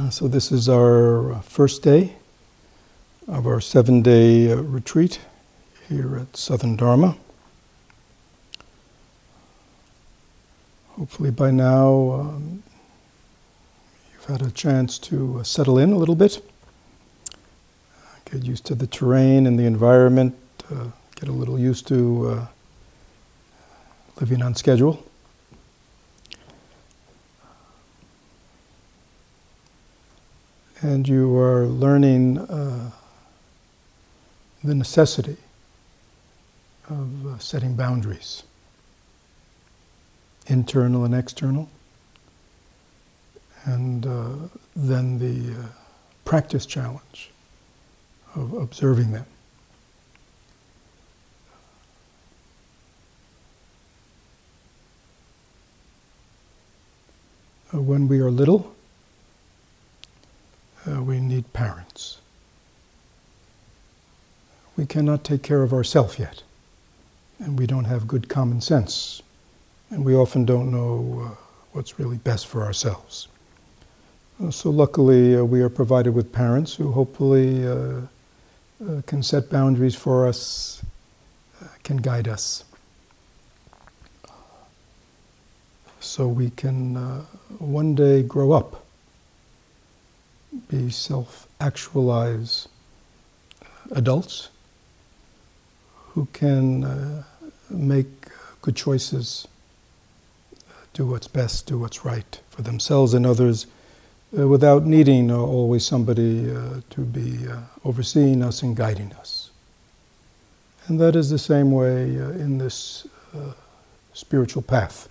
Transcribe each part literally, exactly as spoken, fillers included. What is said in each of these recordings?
So this is our first day of our seven-day uh, retreat here at Southern Dharma. Hopefully by now um, you've had a chance to uh, settle in a little bit, get used to the terrain and the environment, uh, get a little used to uh, living on schedule. And you are learning uh, the necessity of uh, setting boundaries, internal and external, and uh, then the uh, practice challenge of observing them. Uh, when we are little, Uh, we need parents. We cannot take care of ourselves yet, and we don't have good common sense, and we often don't know uh, what's really best for ourselves. Uh, so luckily uh, we are provided with parents who hopefully uh, uh, can set boundaries for us, uh, can guide us, so we can uh, one day grow up, be self-actualized adults who can uh, make good choices, do what's best, do what's right for themselves and others, uh, without needing uh, always somebody uh, to be uh, overseeing us and guiding us. And that is the same way uh, in this uh, spiritual path.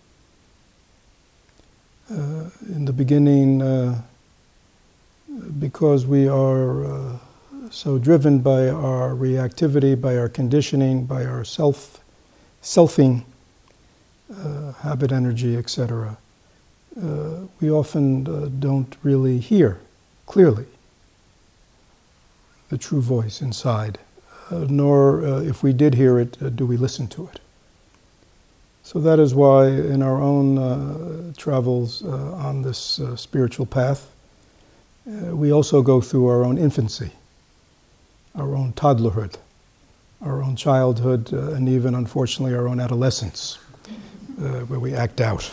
Uh, in the beginning, uh, because we are uh, so driven by our reactivity, by our conditioning, by our self, selfing, uh, habit energy, et cetera, uh, we often uh, don't really hear clearly the true voice inside, uh, nor uh, if we did hear it, uh, do we listen to it. So that is why in our own uh, travels uh, on this uh, spiritual path, Uh, we also go through our own infancy, our own toddlerhood, our own childhood, uh, and even, unfortunately, our own adolescence, uh, where we act out.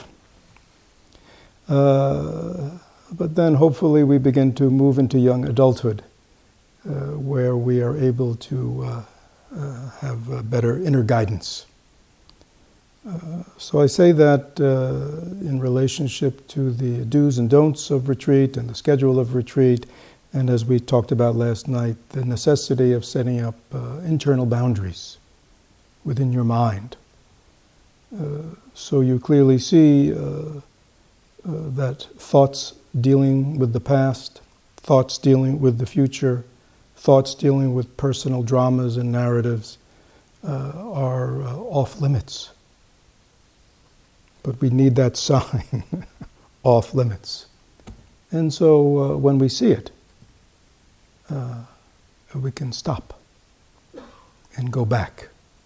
Uh, but then, hopefully, we begin to move into young adulthood, uh, where we are able to uh, uh, have uh, better inner guidance. Uh, so I say that uh, in relationship to the do's and don'ts of retreat and the schedule of retreat, and as we talked about last night, the necessity of setting up uh, internal boundaries within your mind. Uh, so you clearly see uh, uh, that thoughts dealing with the past, thoughts dealing with the future, thoughts dealing with personal dramas and narratives uh, are uh, off limits. But we need that sign, off limits. And so uh, when we see it, uh, we can stop and go back.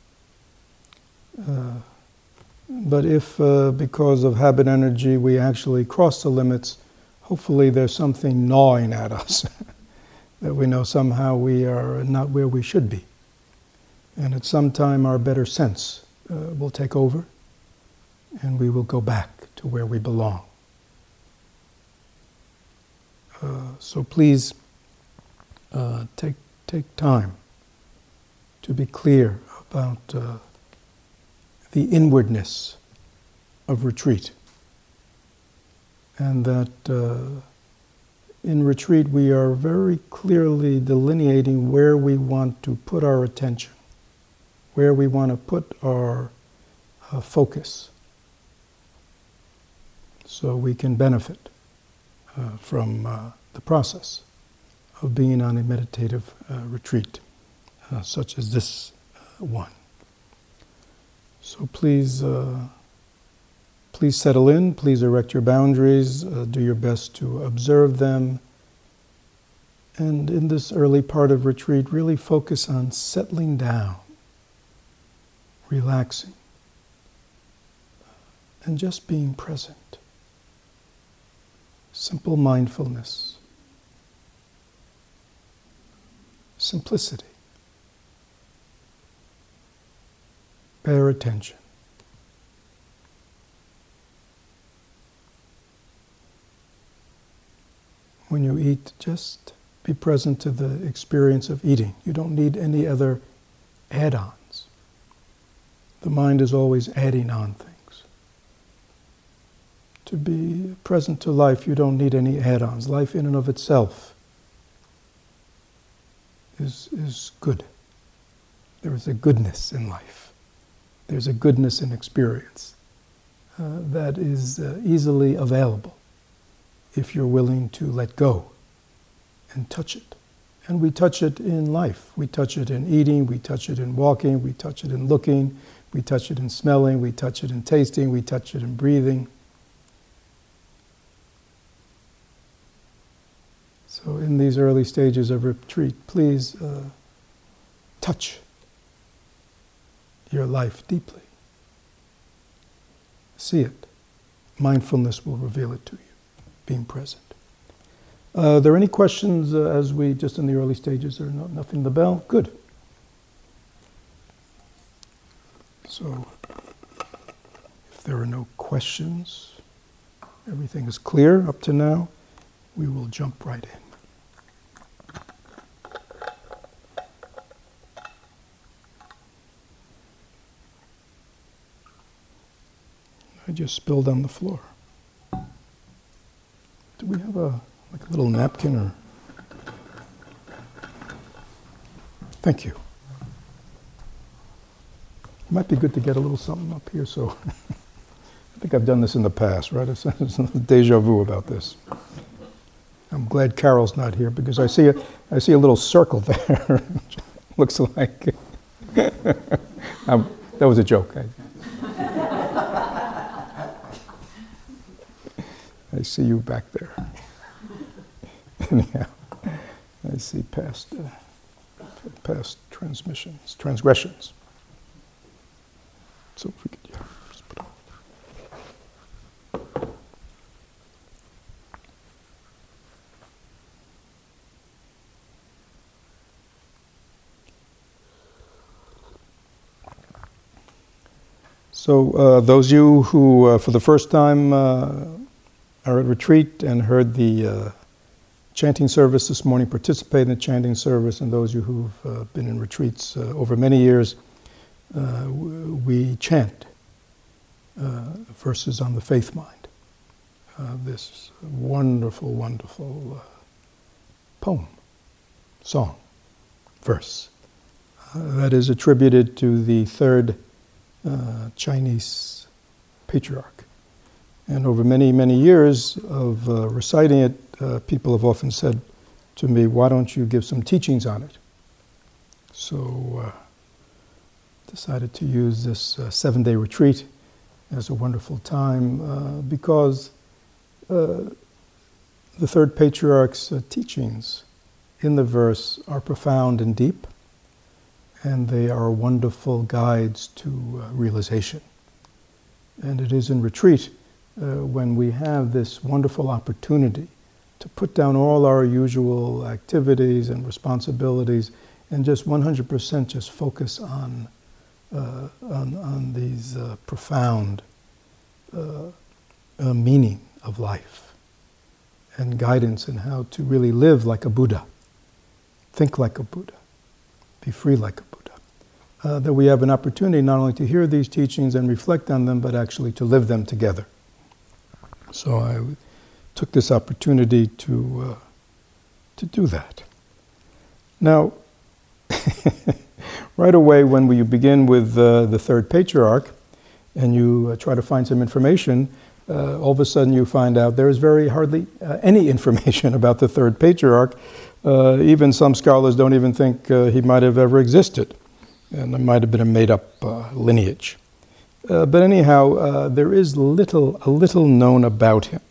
Uh, but if, uh, because of habit energy, we actually cross the limits, hopefully there's something gnawing at us, that we know somehow we are not where we should be. And at some time our better sense uh, will take over, and we will go back to where we belong. Uh, so please uh, take take time to be clear about uh, the inwardness of retreat, and that uh, in retreat we are very clearly delineating where we want to put our attention, where we want to put our uh, focus, so we can benefit uh, from uh, the process of being on a meditative uh, retreat, uh, such as this uh, one. So please, uh, please settle in, please erect your boundaries, uh, do your best to observe them, and in this early part of retreat, really focus on settling down, relaxing, and just being present. Simple mindfulness, simplicity. Pay attention. When you eat, just be present to the experience of eating. You don't need any other add-ons. The mind is always adding on things. To be present to life, you don't need any add-ons. Life in and of itself is, is good. There is a goodness in life. There's a goodness in experience uh, that is uh, easily available if you're willing to let go and touch it. And we touch it in life. We touch it in eating, we touch it in walking, we touch it in looking, we touch it in smelling, we touch it in tasting, we touch it in breathing. So in these early stages of retreat, please uh, touch your life deeply. See it. Mindfulness will reveal it to you. Being present. Uh, are there any questions uh, as we, just in the early stages, there are no, nothing in the bell? Good. So, if there are no questions, everything is clear up to now, we will jump right in. I just spilled on the floor. Do we have a like a little napkin or? Thank you. It might be good to get a little something up here. So I think I've done this in the past, right? It's, it's deja vu about this. I'm glad Carol's not here because I see a I see a little circle there. Looks like um, that was a joke. I, I see you back there. Anyhow, I see past, uh, past transmissions, transgressions. So if we could, yeah, just put on. So uh, those of you who, uh, for the first time, uh, are at retreat and heard the uh, chanting service this morning, participate in the chanting service, and those of you who've uh, been in retreats uh, over many years, uh, we chant uh, verses on the faith mind. Uh, this wonderful, wonderful uh, poem, song, verse, uh, that is attributed to the third uh, Chinese patriarch. And over many, many years of uh, reciting it, uh, people have often said to me, why don't you give some teachings on it? So uh, decided to use this uh, seven-day retreat as a wonderful time uh, because uh, the third patriarch's uh, teachings in the verse are profound and deep, and they are wonderful guides to uh, realization. And it is in retreat Uh, when we have this wonderful opportunity to put down all our usual activities and responsibilities and just one hundred percent just focus on uh, on, on these uh, profound uh, uh, meaning of life and guidance in how to really live like a Buddha, think like a Buddha, be free like a Buddha. Uh, that we have an opportunity not only to hear these teachings and reflect on them, but actually to live them together. So I took this opportunity to uh, to do that. Now, right away when we begin with uh, the third patriarch, and you uh, try to find some information, uh, all of a sudden you find out there is very hardly uh, any information about the third patriarch. Uh, even some scholars don't even think uh, he might have ever existed, and it might have been a made-up uh, lineage. Uh, but anyhow, uh, there is little, a little known about him.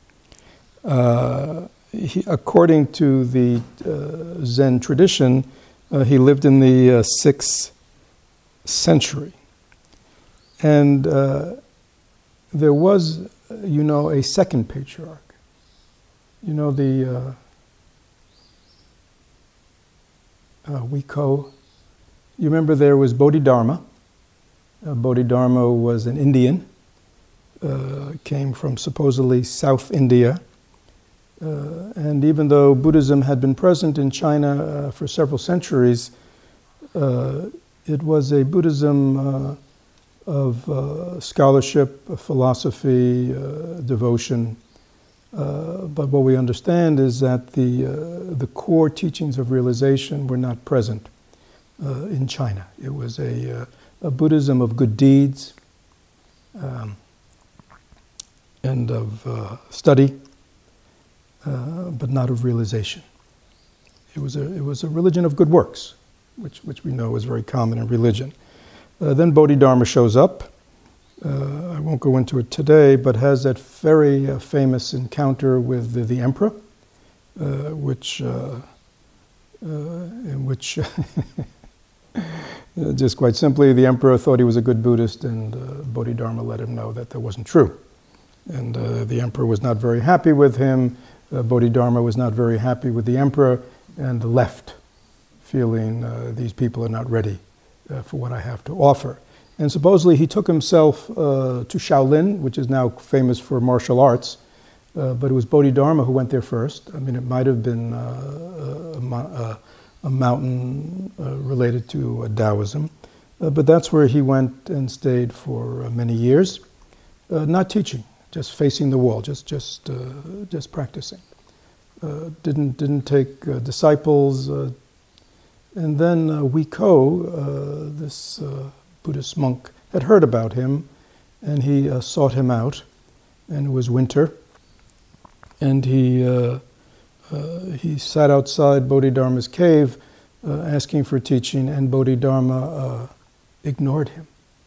Uh, he, according to the uh, Zen tradition, uh, he lived in the uh, sixth century. And uh, there was, you know, a second patriarch. You know, the, uh, uh, Wiko. You remember there was Bodhidharma. Uh, Bodhidharma was an Indian, uh, came from supposedly South India. Uh, and even though Buddhism had been present in China uh, for several centuries, uh, it was a Buddhism uh, of uh, scholarship, philosophy, uh, devotion. Uh, but what we understand is that the, uh, the core teachings of realization were not present uh, in China. It was a, uh, a Buddhism of good deeds um, and of uh, study. Uh, but not of realization. It was a it was a religion of good works, which which we know is very common in religion. Uh, then Bodhidharma shows up. Uh, I won't go into it today, but has that very uh, famous encounter with the, the emperor, uh, which uh, uh, in which just quite simply the emperor thought he was a good Buddhist, and uh, Bodhidharma let him know that that wasn't true, and uh, the emperor was not very happy with him. Uh, Bodhidharma was not very happy with the emperor and left, feeling uh, these people are not ready uh, for what I have to offer. And supposedly he took himself uh, to Shaolin, which is now famous for martial arts, uh, but it was Bodhidharma who went there first. I mean, it might have been uh, a, a, a mountain uh, related to uh, Taoism, uh, but that's where he went and stayed for uh, many years, uh, not teaching. Just facing the wall, just just uh, just practicing. Uh, didn't didn't take uh, disciples, uh, and then uh, Wiko, uh, this uh, Buddhist monk, had heard about him, and he uh, sought him out. And it was winter, and he uh, uh, he sat outside Bodhidharma's cave, uh, asking for teaching, and Bodhidharma uh, ignored him.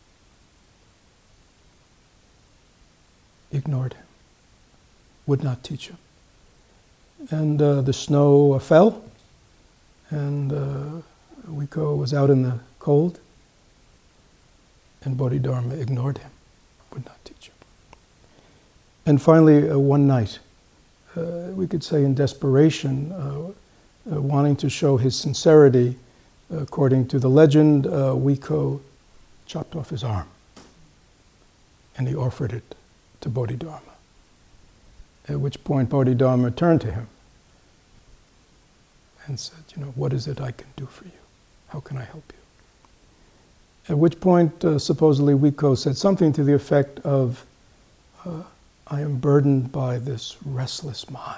Ignored him, would not teach him. And uh, the snow uh, fell, and uh, Wiko was out in the cold, and Bodhidharma ignored him, would not teach him. And finally, uh, one night, uh, we could say in desperation, uh, uh, wanting to show his sincerity, uh, according to the legend, uh, Wiko chopped off his arm, and he offered it to Bodhidharma. At which point Bodhidharma turned to him and said, you know, what is it I can do for you? How can I help you? At which point, uh, supposedly, Wiko said something to the effect of, uh, I am burdened by this restless mind.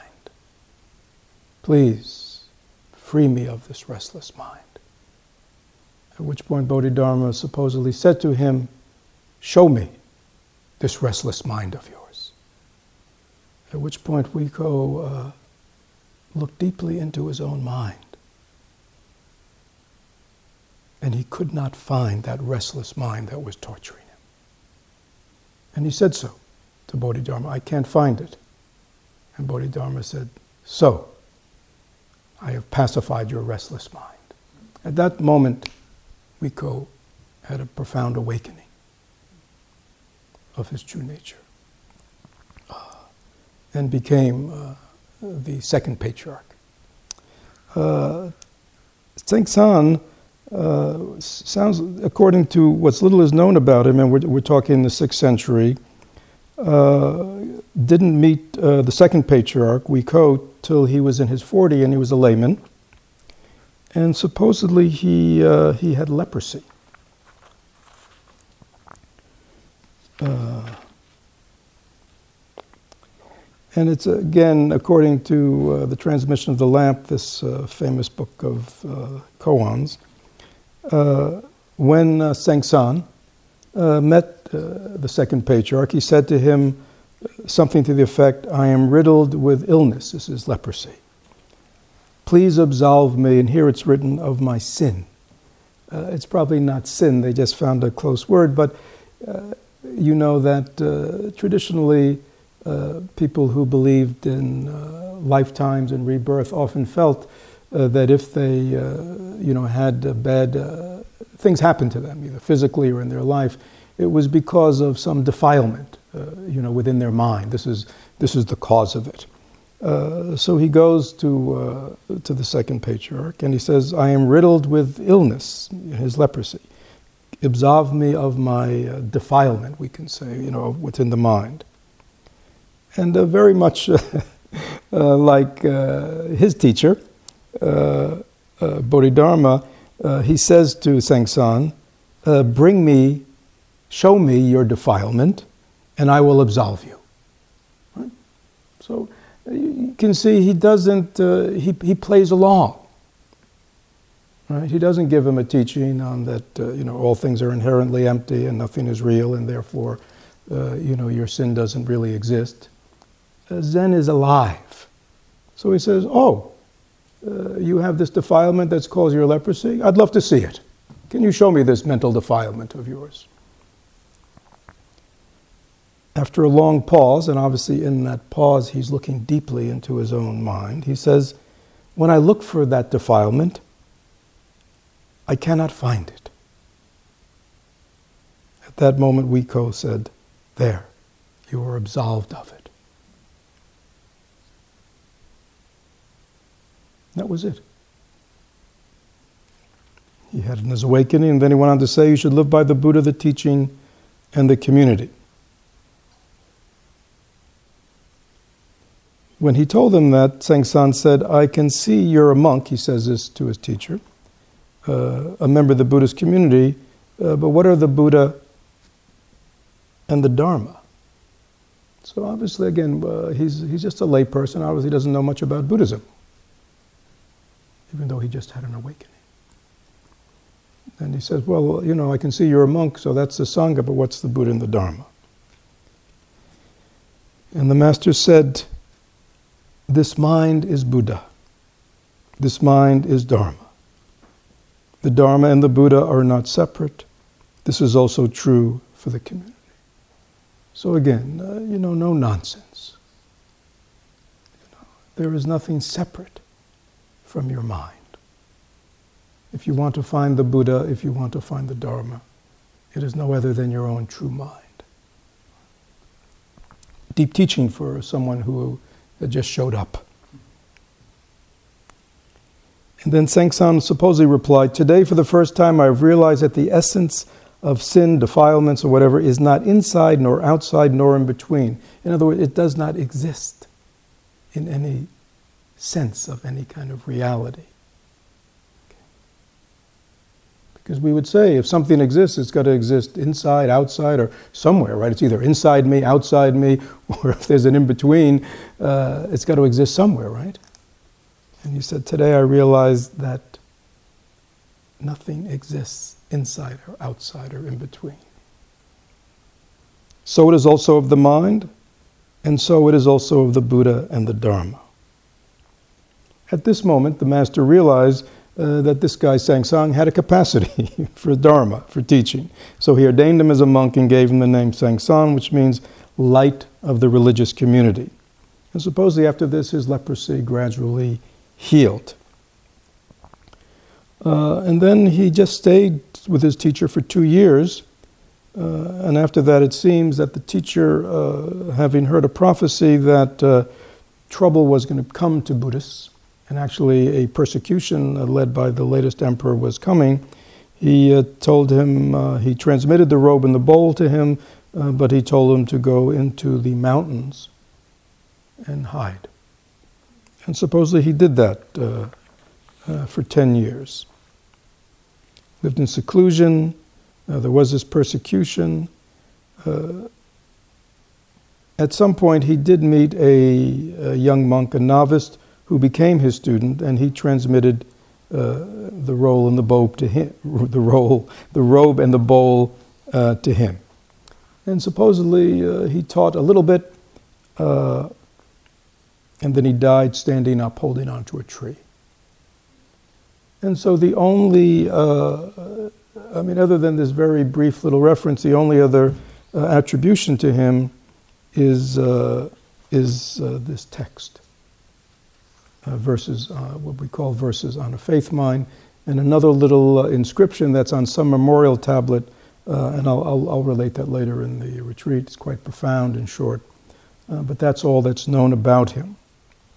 Please, free me of this restless mind. At which point Bodhidharma supposedly said to him, show me this restless mind of yours. At which point Wiko uh, looked deeply into his own mind, and he could not find that restless mind that was torturing him. And he said so to Bodhidharma, I can't find it. And Bodhidharma said, so, I have pacified your restless mind. At that moment, Wiko had a profound awakening of his true nature, uh, and became uh, the second patriarch. Uh, Zhengzan uh, sounds, according to what's little is known about him, and we're, we're talking the sixth century, uh, didn't meet uh, the second patriarch, Wiko, till he was in his forties, and he was a layman. And supposedly he uh, he had leprosy. Uh, and it's again, according to uh, the Transmission of the Lamp, this uh, famous book of uh, koans, uh, when uh, Zhengzan uh, met uh, the second patriarch, he said to him something to the effect, I am riddled with illness, this is leprosy. Please absolve me, and here it's written, of my sin. Uh, it's probably not sin, they just found a close word, but uh, you know that uh, traditionally uh, people who believed in uh, lifetimes and rebirth often felt uh, that if they uh, you know, had uh, bad uh, things happen to them, either physically or in their life, it was because of some defilement uh, you know, within their mind. This is, this is the cause of it. Uh, so he goes to uh, to the second patriarch and he says, I am riddled with illness, his leprosy. Absolve me of my uh, defilement, we can say, you know, within the mind. And uh, very much uh, uh, like uh, his teacher, uh, uh, Bodhidharma, uh, he says to Sengsan, uh, bring me, show me your defilement, and I will absolve you. Right? So you can see he doesn't, uh, he, he plays along. Right? He doesn't give him a teaching on that, uh, you know, all things are inherently empty and nothing is real, and therefore, uh, you know, your sin doesn't really exist. Uh, Zen is alive. So he says, oh, uh, you have this defilement that's caused your leprosy? I'd love to see it. Can you show me this mental defilement of yours? After a long pause, and obviously in that pause he's looking deeply into his own mind, he says, when I look for that defilement, I cannot find it. At that moment, Weiko said, there, you are absolved of it. That was it. He had his awakening, and then he went on to say, you should live by the Buddha, the teaching, and the community. When he told him that, Sengsan said, I can see you're a monk, he says this to his teacher, uh, a member of the Buddhist community, uh, but what are the Buddha and the Dharma? So obviously, again, uh, he's, he's just a layperson, obviously doesn't know much about Buddhism, even though he just had an awakening. And he says, well, you know, I can see you're a monk, so that's the Sangha, but what's the Buddha and the Dharma? And the master said, this mind is Buddha. This mind is Dharma. The Dharma and the Buddha are not separate. This is also true for the community. So again, uh, you know, no nonsense. You know, there is nothing separate from your mind. If you want to find the Buddha, if you want to find the Dharma, it is no other than your own true mind. Deep teaching for someone who had just showed up. And then Sengsan supposedly replied, today for the first time I have realized that the essence of sin, defilements, or whatever is not inside nor outside nor in between. In other words, it does not exist in any sense of any kind of reality. Because we would say if something exists, it's got to exist inside, outside, or somewhere, right? It's either inside me, outside me, or if there's an in-between, uh, it's got to exist somewhere, right? And he said, today I realized that nothing exists inside or outside or in between. So it is also of the mind, and so it is also of the Buddha and the Dharma. At this moment, the master realized Uh, that this guy, Sengsan, had a capacity for Dharma, for teaching. So he ordained him as a monk and gave him the name Sengsan, which means light of the religious community. And supposedly after this, his leprosy gradually healed. Uh, and then he just stayed with his teacher for two years. Uh, and after that, it seems that the teacher, uh, having heard a prophecy that uh, trouble was going to come to Buddhists, and actually a persecution uh, led by the latest emperor was coming, he uh, told him, uh, he transmitted the robe and the bowl to him, uh, but he told him to go into the mountains and hide. And supposedly he did that uh, uh, for ten years. Lived in seclusion, uh, there was this persecution. Uh, at some point he did meet a, a young monk, a novice, who became his student, and he transmitted uh, the roll and the bowl to him, the roll, the robe and the bowl uh, to him. And supposedly uh, he taught a little bit, uh, and then he died standing up, holding onto a tree. And so the only, uh, I mean, other than this very brief little reference, the only other uh, attribution to him is uh, is uh, this text. Uh, verses, uh, what we call verses on a faith mind, and another little uh, inscription that's on some memorial tablet, uh, and I'll, I'll, I'll relate that later in the retreat. It's quite profound and short, uh, but that's all that's known about him.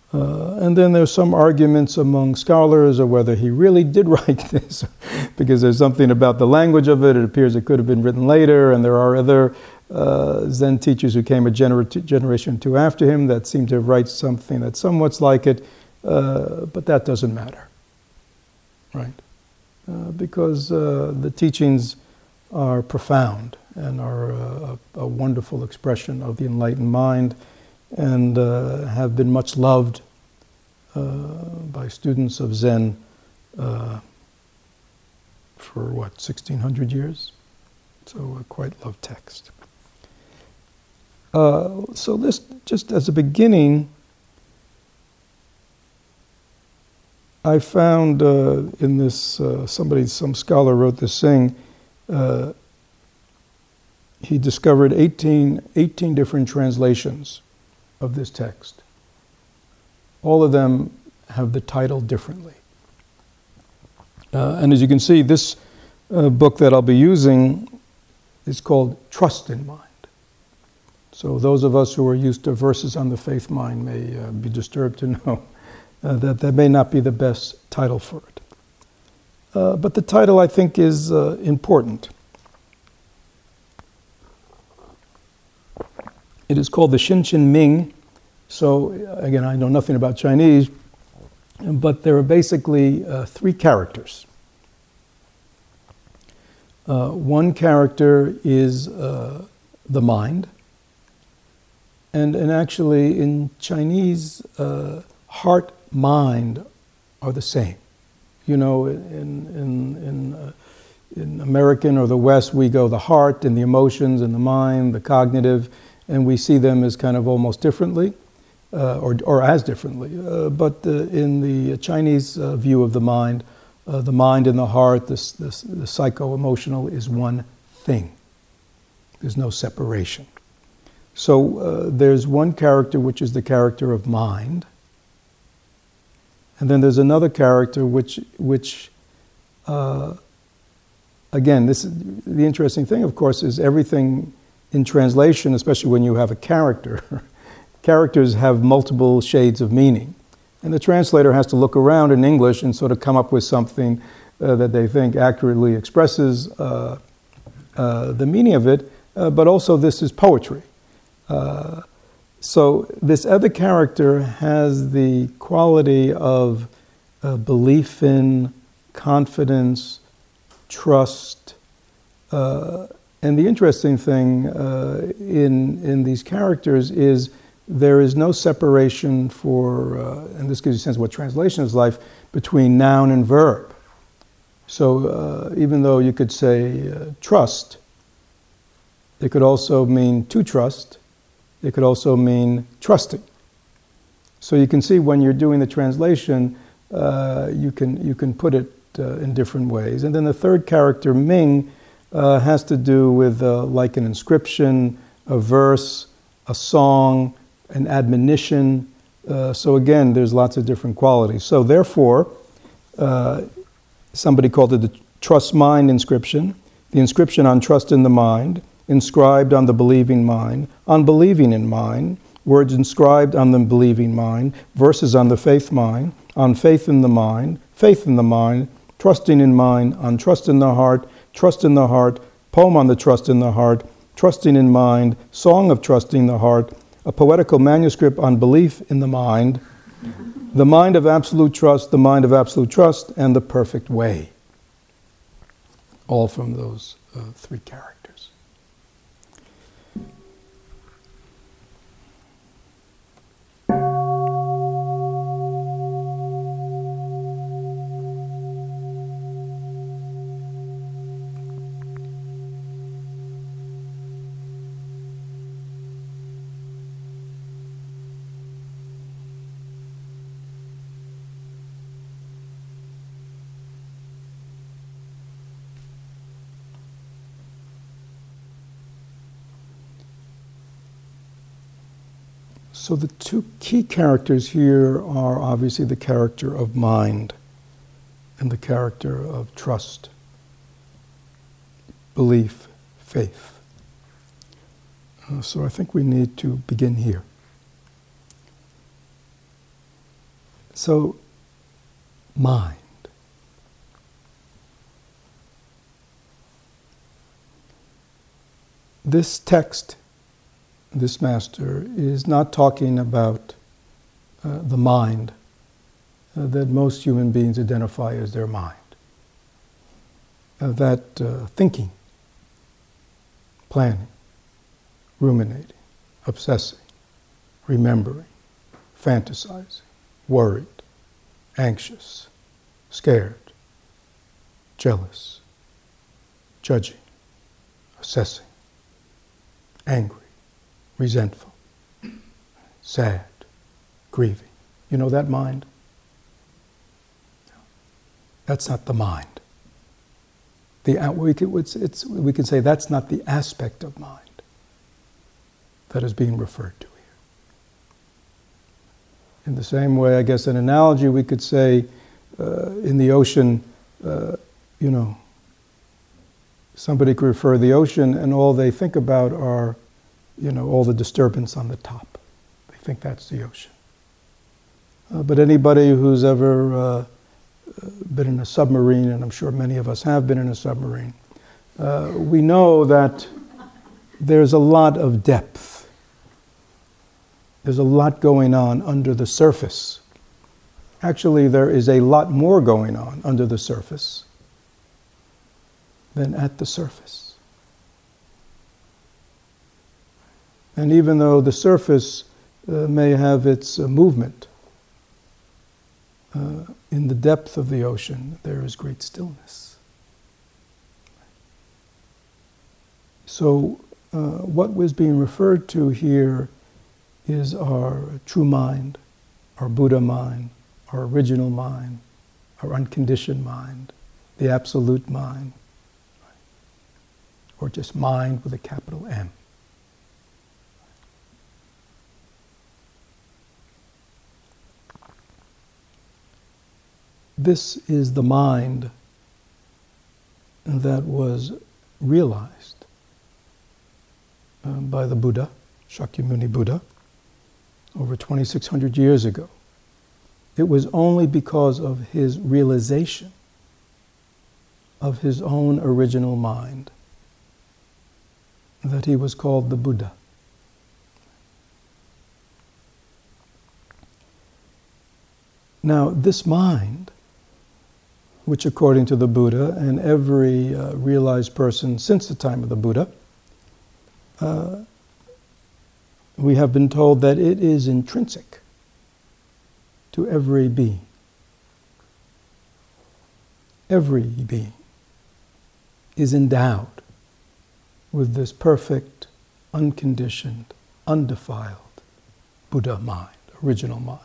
Uh, and then there's some arguments among scholars of whether he really did write this, because there's something about the language of it. It appears it could have been written later, and there are other uh, Zen teachers who came a gener- generation or two after him that seem to write something that's somewhat like it, uh, but that doesn't matter, right? Uh, because uh, the teachings are profound and are a, a wonderful expression of the enlightened mind, and uh, have been much loved uh, by students of Zen uh, for what, sixteen hundred years? So a quite loved text. Uh, so this, just as a beginning, I found uh, in this, uh, somebody, some scholar wrote this saying, uh, he discovered eighteen, eighteen different translations of this text. All of them have the title differently. Uh, and as you can see, this uh, book that I'll be using is called Trust in Mind. So those of us who are used to verses on the faith mind may uh, be disturbed to know uh, that that may not be the best title for it. Uh, but the title, I think, is uh, important. It is called the Shinshin Ming. So again, I know nothing about Chinese, but there are basically uh, three characters. Uh, one character is uh, the mind, and and actually in Chinese, uh, heart, mind are the same. You know, in in in uh, in American or the West, we go the heart and the emotions and the mind, the cognitive, and we see them as kind of almost differently, uh, or or as differently. Uh, but uh, in the Chinese uh, view of the mind, uh, the mind and the heart, this, this, the psycho-emotional is one thing. There's no separation. So uh, there's one character which is the character of mind, and then there's another character which which. Uh, again, this the interesting thing, of course, is everything. In translation, especially when you have a character, characters have multiple shades of meaning. And the translator has to look around in English and sort of come up with something uh, that they think accurately expresses uh, uh, the meaning of it, uh, but also this is poetry. Uh, so this other character has the quality of uh, belief in, confidence, trust, uh, and the interesting thing uh, in in these characters is there is no separation for, uh, and this gives you a sense of what translation is like, between noun and verb. So uh, even though you could say uh, trust, it could also mean to trust. It could also mean trusting. So you can see when you're doing the translation, uh, you can you can put it uh, in different ways. And then the third character, Ming, Uh, has to do with uh, like an inscription, a verse, a song, an admonition. Uh, so again, there's lots of different qualities. So therefore, uh, somebody called it the trust mind inscription, the inscription on trust in the mind, inscribed on the believing mind, on believing in mind, words inscribed on the believing mind, verses on the faith mind, on faith in the mind, faith in the mind, trusting in mind, on trust in the heart, trust in the heart, poem on the trust in the heart, trusting in mind, song of trusting the heart, a poetical manuscript on belief in the mind, the mind of absolute trust, the mind of absolute trust, and the perfect way. All from those uh, three characters. So the two key characters here are obviously the character of mind and the character of trust, belief, faith. Uh, so I think we need to begin here. So, mind. This text, this master, is not talking about uh, the mind uh, that most human beings identify as their mind. Uh, that uh, thinking, planning, ruminating, obsessing, remembering, fantasizing, worried, anxious, scared, jealous, judging, assessing, angry, resentful, sad, grieving. You know that mind? That's not the mind. The, we, can, it's, it's, we can say that's not the aspect of mind that is being referred to here. In the same way, I guess an analogy we could say uh, in the ocean, uh, you know, somebody could refer to the ocean and all they think about are, you know, all the disturbance on the top. They think that's the ocean. Uh, but anybody who's ever uh, been in a submarine, and I'm sure many of us have been in a submarine, uh, we know that there's a lot of depth. There's a lot going on under the surface. Actually, there is a lot more going on under the surface than at the surface. And even though the surface uh, may have its uh, movement, uh, in the depth of the ocean, there is great stillness. So, uh, what was being referred to here is our true mind, our Buddha mind, our original mind, our unconditioned mind, the absolute mind, or just mind with a capital M. This is the mind that was realized uh, by the Buddha, Shakyamuni Buddha, over twenty-six hundred years ago. It was only because of his realization of his own original mind that he was called the Buddha. Now, this mind, which according to the Buddha and every uh, realized person since the time of the Buddha, uh, we have been told that it is intrinsic to every being. Every being is endowed with this perfect, unconditioned, undefiled Buddha mind, original mind.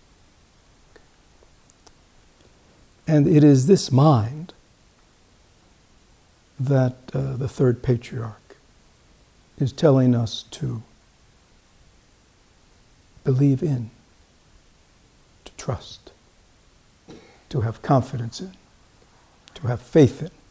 And it is this mind that uh, the third patriarch is telling us to believe in, to trust, to have confidence in, to have faith in.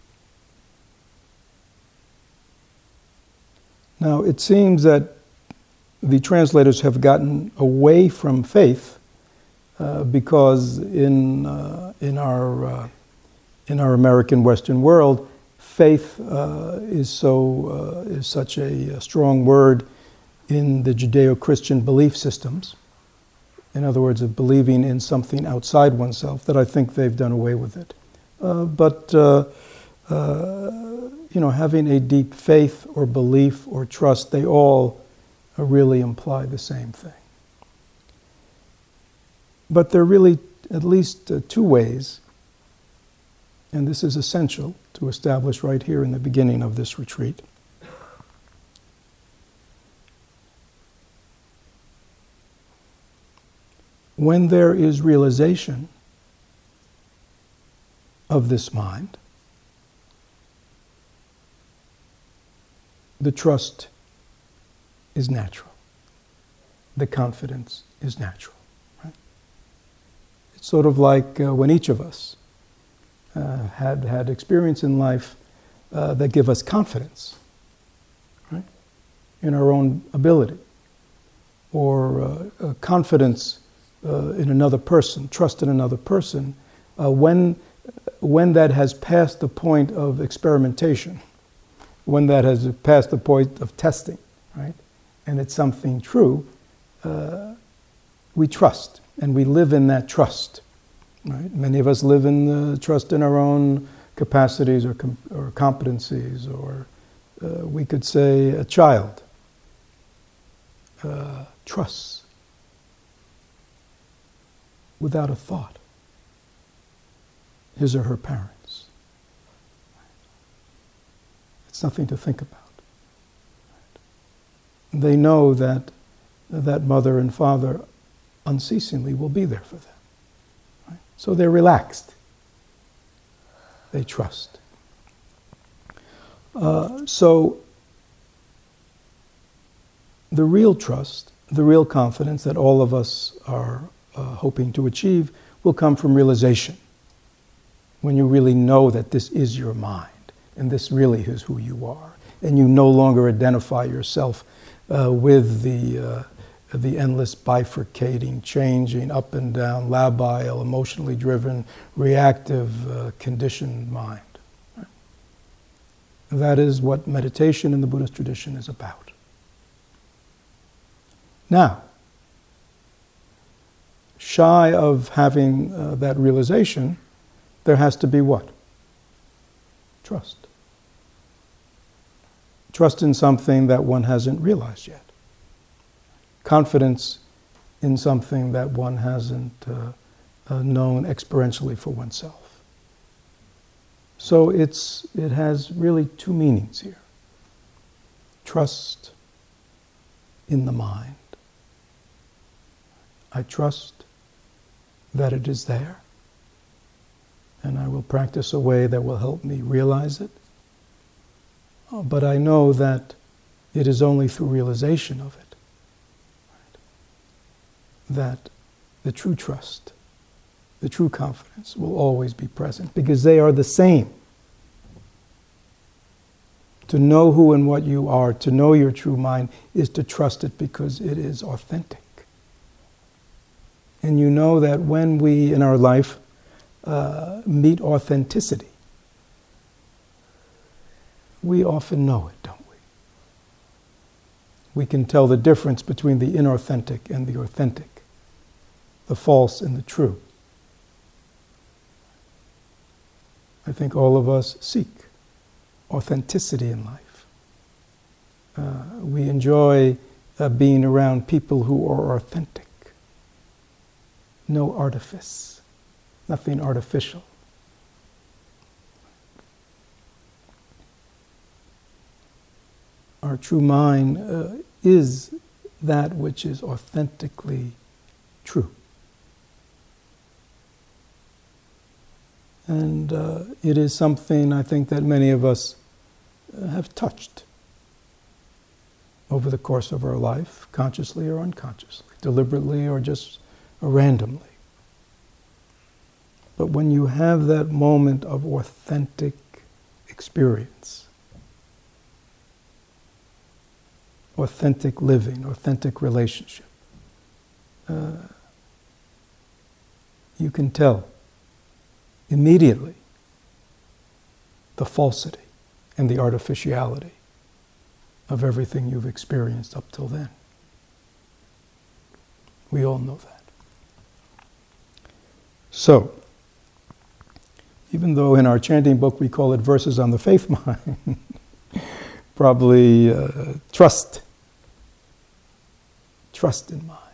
Now, it seems that the translators have gotten away from faith uh, because in uh, in our uh, in our American Western world, faith uh, is so uh, is such a, a strong word in the Judeo-Christian belief systems. In other words, of believing in something outside oneself, that I think they've done away with it. Uh, but uh, uh, you know, having a deep faith or belief or trust, they all uh, really imply the same thing. But there are really at least uh, two ways, and this is essential to establish right here in the beginning of this retreat. When there is realization of this mind, the trust is natural. The confidence is natural. Right? It's sort of like uh, when each of us uh, had had experience in life uh, that give us confidence, right, in our own ability, or uh, uh, confidence uh, in another person, trust in another person, uh, when, when that has passed the point of experimentation, when that has passed the point of testing, right? And it's something true, uh, we trust, and we live in that trust, right? Many of us live in the trust in our own capacities or, com- or competencies, or uh, we could say a child uh, trusts without a thought his or her parents. It's nothing to think about. They know that that mother and father unceasingly will be there for them. Right? So they're relaxed. They trust. Uh, so the real trust, the real confidence that all of us are uh, hoping to achieve will come from realization. When you really know that this is your mind, and this really is who you are, and you no longer identify yourself uh, with the uh, the endless bifurcating, changing, up and down, labile, emotionally driven, reactive, uh, conditioned mind. Right? That is what meditation in the Buddhist tradition is about. Now, shy of having uh, that realization, there has to be what? Trust. Trust in something that one hasn't realized yet. Confidence in something that one hasn't uh, uh, known experientially for oneself. So it's it has really two meanings here. Trust in the mind. I trust that it is there, and I will practice a way that will help me realize it. Oh, but I know that it is only through realization of it that the true trust, the true confidence will always be present, because they are the same. To know who and what you are, to know your true mind, is to trust it because it is authentic. And you know that when we, in our life, uh, meet authenticity, we often know it, don't we? We can tell the difference between the inauthentic and the authentic, the false and the true. I think all of us seek authenticity in life. Uh, we enjoy uh, being around people who are authentic. No artifice, nothing artificial. Our true mind uh, is that which is authentically true. And uh, it is something I think that many of us uh, have touched over the course of our life, consciously or unconsciously, deliberately or just randomly. But when you have that moment of authentic experience, authentic living, authentic relationship, uh, you can tell immediately the falsity and the artificiality of everything you've experienced up till then. We all know that. So, even though in our chanting book we call it Verses on the Faith Mind, probably uh, trust. Trust in mind.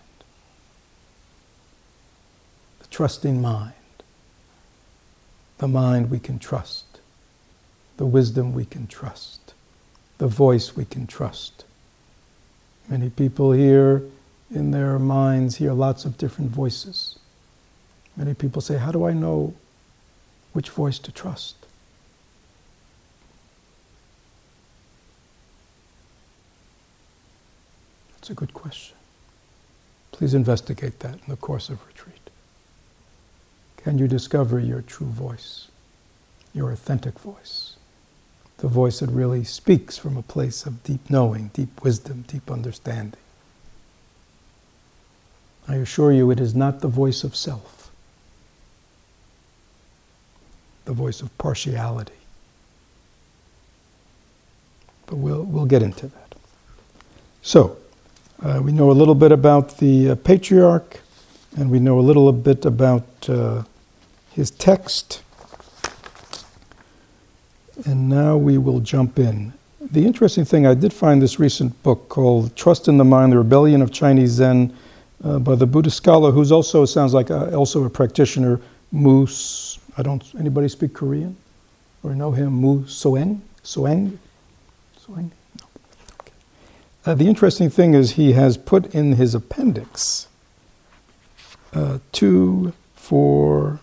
The trusting mind. The mind we can trust. The wisdom we can trust. The voice we can trust. Many people here in their minds hear lots of different voices. Many people say, how do I know which voice to trust? That's a good question. Please investigate that in the course of retreat. Can you discover your true voice, your authentic voice, the voice that really speaks from a place of deep knowing, deep wisdom, deep understanding? I assure you it is not the voice of self, the voice of partiality. But we'll, we'll get into that. So, uh, we know a little bit about the uh, patriarch, and we know a little bit about uh, his text. And now we will jump in. The interesting thing, I did find this recent book called Trust in the Mind, The Rebellion of Chinese Zen, uh, by the Buddhist scholar who's also, sounds like a, also a practitioner, Mu, I don't, anybody speak Korean? Or know him, Mu Soeng? Soeng? Soeng? No. Okay. Uh, the interesting thing is he has put in his appendix uh, two, four,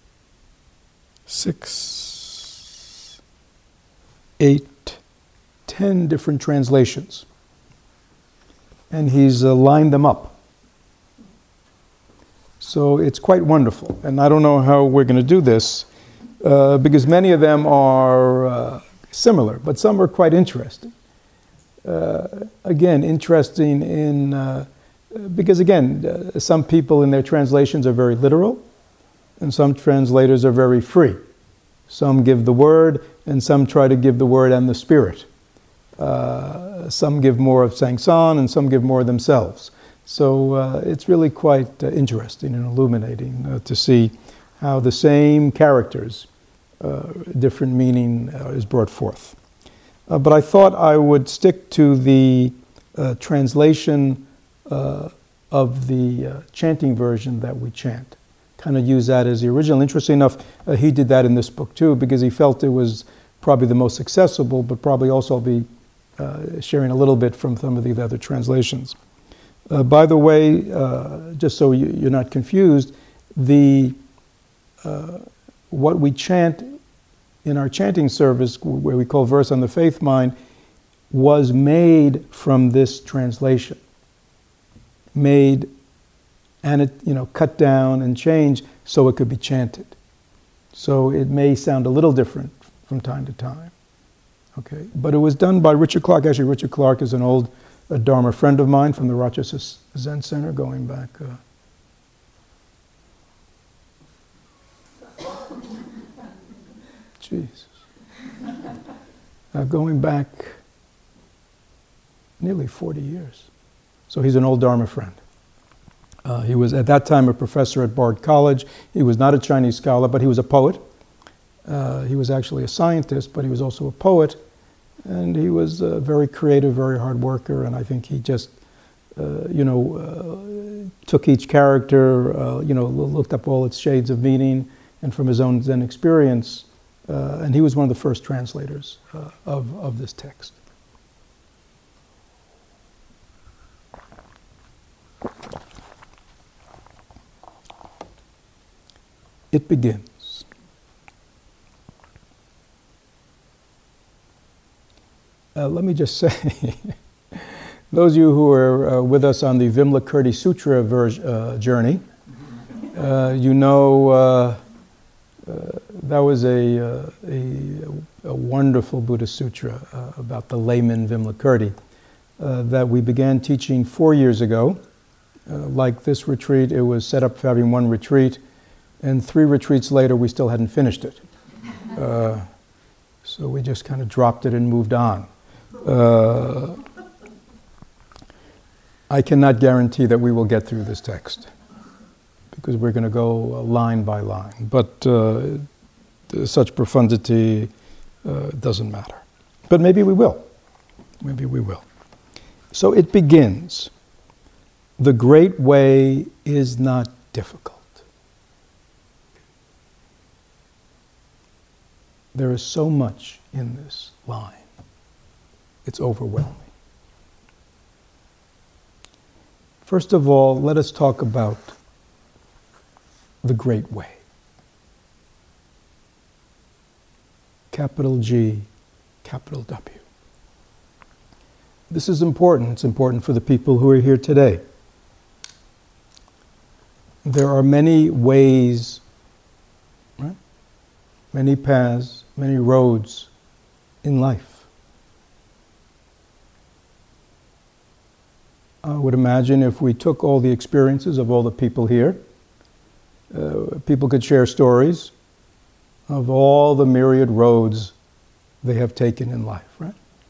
six, eight, ten different translations. And he's uh, lined them up. So it's quite wonderful. And I don't know how we're going to do this, uh, because many of them are uh, similar, but some are quite interesting. Uh, again, interesting in, uh, because again, uh, some people in their translations are very literal, and some translators are very free. Some give the word, and some try to give the word and the spirit. Uh, some give more of Sang-san, and some give more themselves. So uh, it's really quite uh, interesting and illuminating uh, to see how the same characters, uh, different meaning uh, is brought forth. Uh, but I thought I would stick to the uh, translation uh, of the uh, chanting version that we chant. Kind of use that as the original. Interesting enough, uh, he did that in this book too, because he felt it was probably the most accessible, but probably also I'll be uh, sharing a little bit from some of the other translations. Uh, by the way, uh, just so you, you're not confused, the uh, what we chant in our chanting service, where we call Verse on the Faith Mind, was made from this translation. Made and it, you know, cut down and changed so it could be chanted. So it may sound a little different from time to time. Okay, but it was done by Richard Clark. Actually, Richard Clark is an old a Dharma friend of mine from the Rochester Zen Center, going back. Uh, Jesus. Uh, going back nearly forty years. So he's an old Dharma friend. Uh, he was at that time a professor at Bard College. He was not a Chinese scholar, but he was a poet. Uh, he was actually a scientist, but he was also a poet. And he was a very creative, very hard worker, and I think he just, uh, you know, uh, took each character, uh, you know, looked up all its shades of meaning, and from his own Zen experience, uh, and he was one of the first translators uh, of, of this text. It begins. Uh, let me just say, those of you who are uh, with us on the Vimalakirti Sutra ver- uh, journey, uh, you know uh, uh, that was a, uh, a, a wonderful Buddhist sutra uh, about the layman Vimalakirti uh, that we began teaching four years ago. Uh, like this retreat, it was set up for having one retreat, and three retreats later we still hadn't finished it. Uh, so we just kind of dropped it and moved on. Uh, I cannot guarantee that we will get through this text because we're going to go line by line. But uh, such profundity uh, doesn't matter. But maybe we will. Maybe we will. So it begins. The great way is not difficult. There is so much in this line. It's overwhelming. First of all, let us talk about the great way. Capital G, capital W. This is important. It's important for the people who are here today. There are many ways, right? Many paths, many roads in life. I would imagine if we took all the experiences of all the people here, uh, people could share stories of all the myriad roads they have taken in life, right?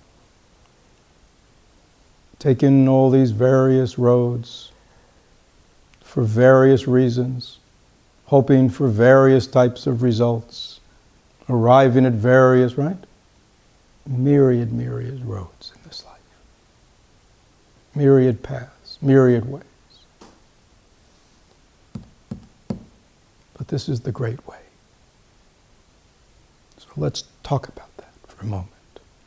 Taken all these various roads for various reasons, hoping for various types of results, arriving at various, right? Myriad, myriad roads in this life. Myriad paths, myriad ways. But this is the great way. So let's talk about that for a moment.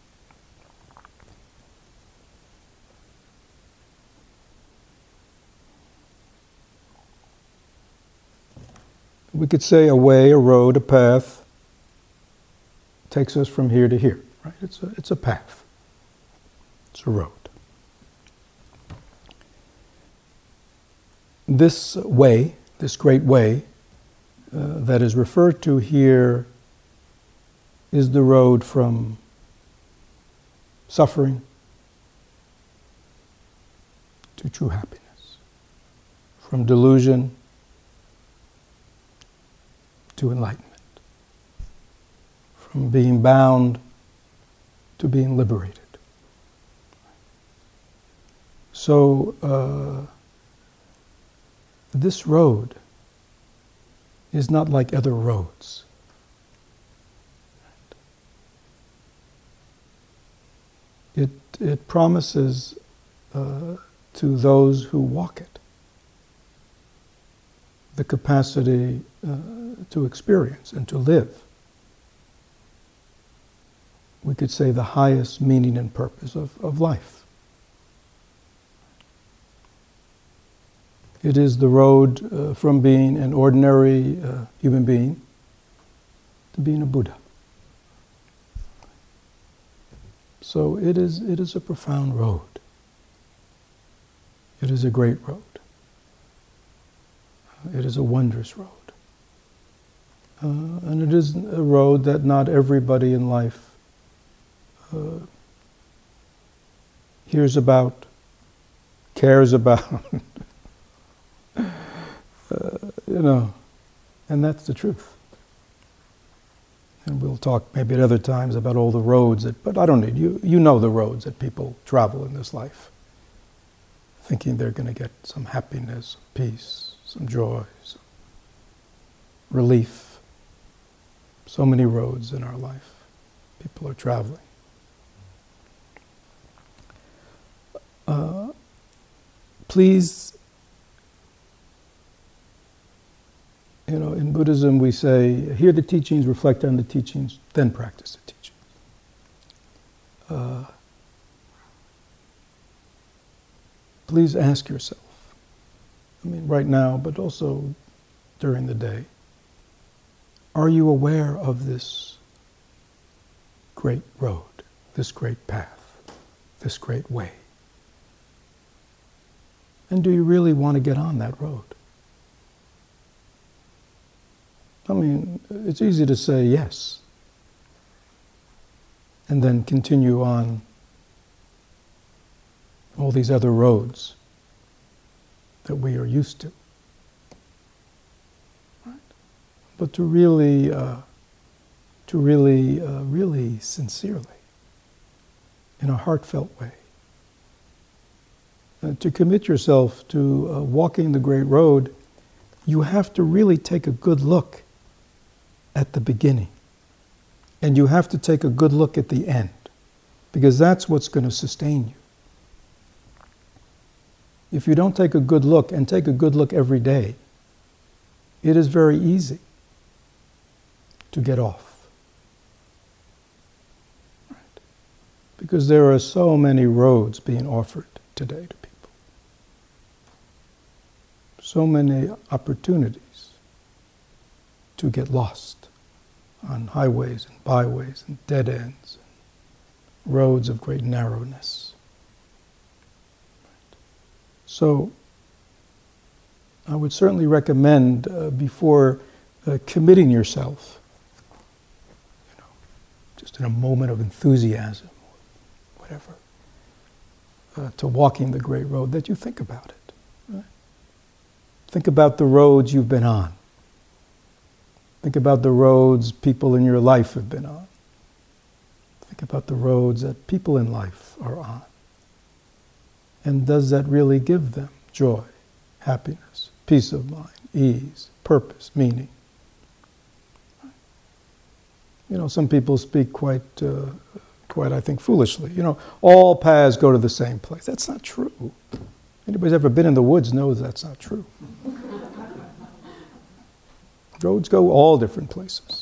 We could say a way, a road, a path takes us from here to here, right? It's a, it's a path. It's a road. This way, this great way uh, that is referred to here is the road from suffering to true happiness, from delusion to enlightenment, from being bound to being liberated. So uh, this road is not like other roads. It, it promises uh, to those who walk it the capacity uh, to experience and to live. We could say the highest meaning and purpose of, of life. It is the road uh, from being an ordinary uh, human being to being a Buddha. So it is, it is a profound road. It is a great road. It is a wondrous road. Uh, and it is a road that not everybody in life uh, hears about, cares about, uh, you know, and that's the truth. And we'll talk maybe at other times about all the roads that, but I don't need, you, you know the roads that people travel in this life, thinking they're going to get some happiness, peace, some joy, some relief. So many roads in our life. People are traveling. Uh, please, you know, in Buddhism we say, hear the teachings, reflect on the teachings, then practice the teachings. Uh, please ask yourself, I mean, right now, but also during the day, are you aware of this great road, this great path, this great way? And do you really want to get on that road? I mean, it's easy to say yes, and then continue on all these other roads that we are used to. Right? But to really, uh, to really, uh, really sincerely, in a heartfelt way, uh, to commit yourself to uh, walking the great road, you have to really take a good look at the beginning. And you have to take a good look at the end, because that's what's going to sustain you. If you don't take a good look, and take a good look every day, it is very easy to get off. Right? Because there are so many roads being offered today to people. So many opportunities to get lost on highways and byways and dead ends, and roads of great narrowness. So, I would certainly recommend uh, before uh, committing yourself, you know, just in a moment of enthusiasm, or whatever, uh, to walking the great road, that you think about it. Right? Think about the roads you've been on. Think about the roads people in your life have been on. Think about the roads that people in life are on. And does that really give them joy, happiness, peace of mind, ease, purpose, meaning? You know, some people speak quite, uh, quite, I think, foolishly. You know, all paths go to the same place. That's not true. Anybody who's ever been in the woods knows that's not true. Roads go all different places.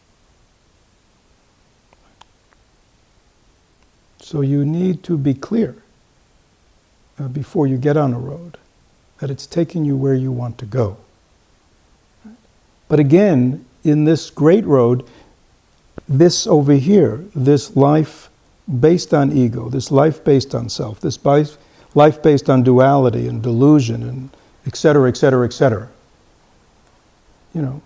So you need to be clear uh, before you get on a road that it's taking you where you want to go. But again, in this great road, this over here, this life based on ego, this life based on self, this life based on duality and delusion and et cetera, et cetera, et cetera. You know,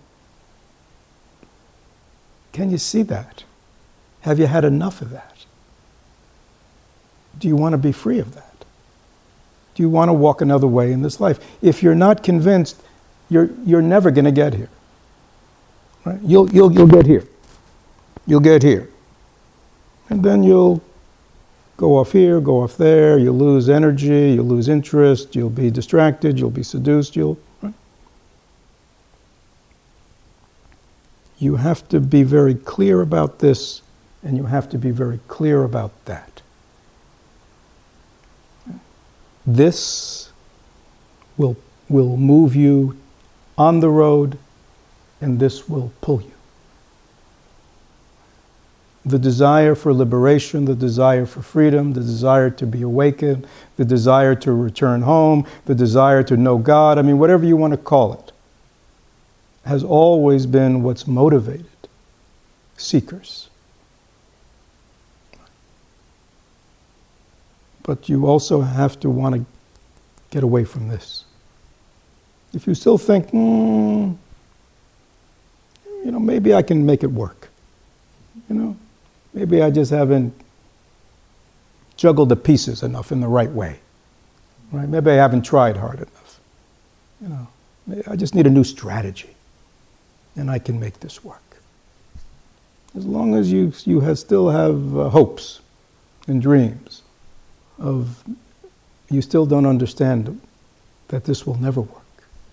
can you see that? Have you had enough of that? Do you want to be free of that? Do you want to walk another way in this life? If you're not convinced, you're you're never going to get here. Right? You'll you'll you'll get here. You'll get here. And then you'll go off here, go off there, you'll lose energy, you'll lose interest, you'll be distracted, you'll be seduced, you'll right? You have to be very clear about this, and you have to be very clear about that. This will will move you on the road, and this will pull you. The desire for liberation, the desire for freedom, the desire to be awakened, the desire to return home, the desire to know God, I mean, whatever you want to call it, has always been what's motivated seekers. But you also have to want to get away from this. If you still think, hmm, you know, maybe I can make it work. You know, maybe I just haven't juggled the pieces enough in the right way. Right? Maybe I haven't tried hard enough. You know, maybe I just need a new strategy, and I can make this work. As long as you you have, still have uh, hopes and dreams of, you still don't understand that this will never work.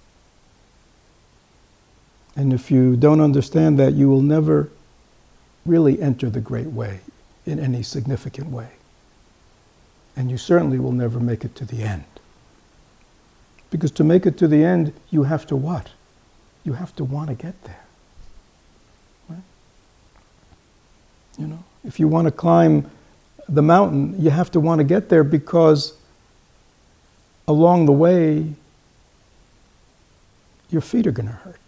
And if you don't understand that, you will never really enter the great way in any significant way. And you certainly will never make it to the end. Because to make it to the end, you have to what? You have to want to get there. Right? You know, if you want to climb the mountain, you have to want to get there, because along the way, your feet are going to hurt.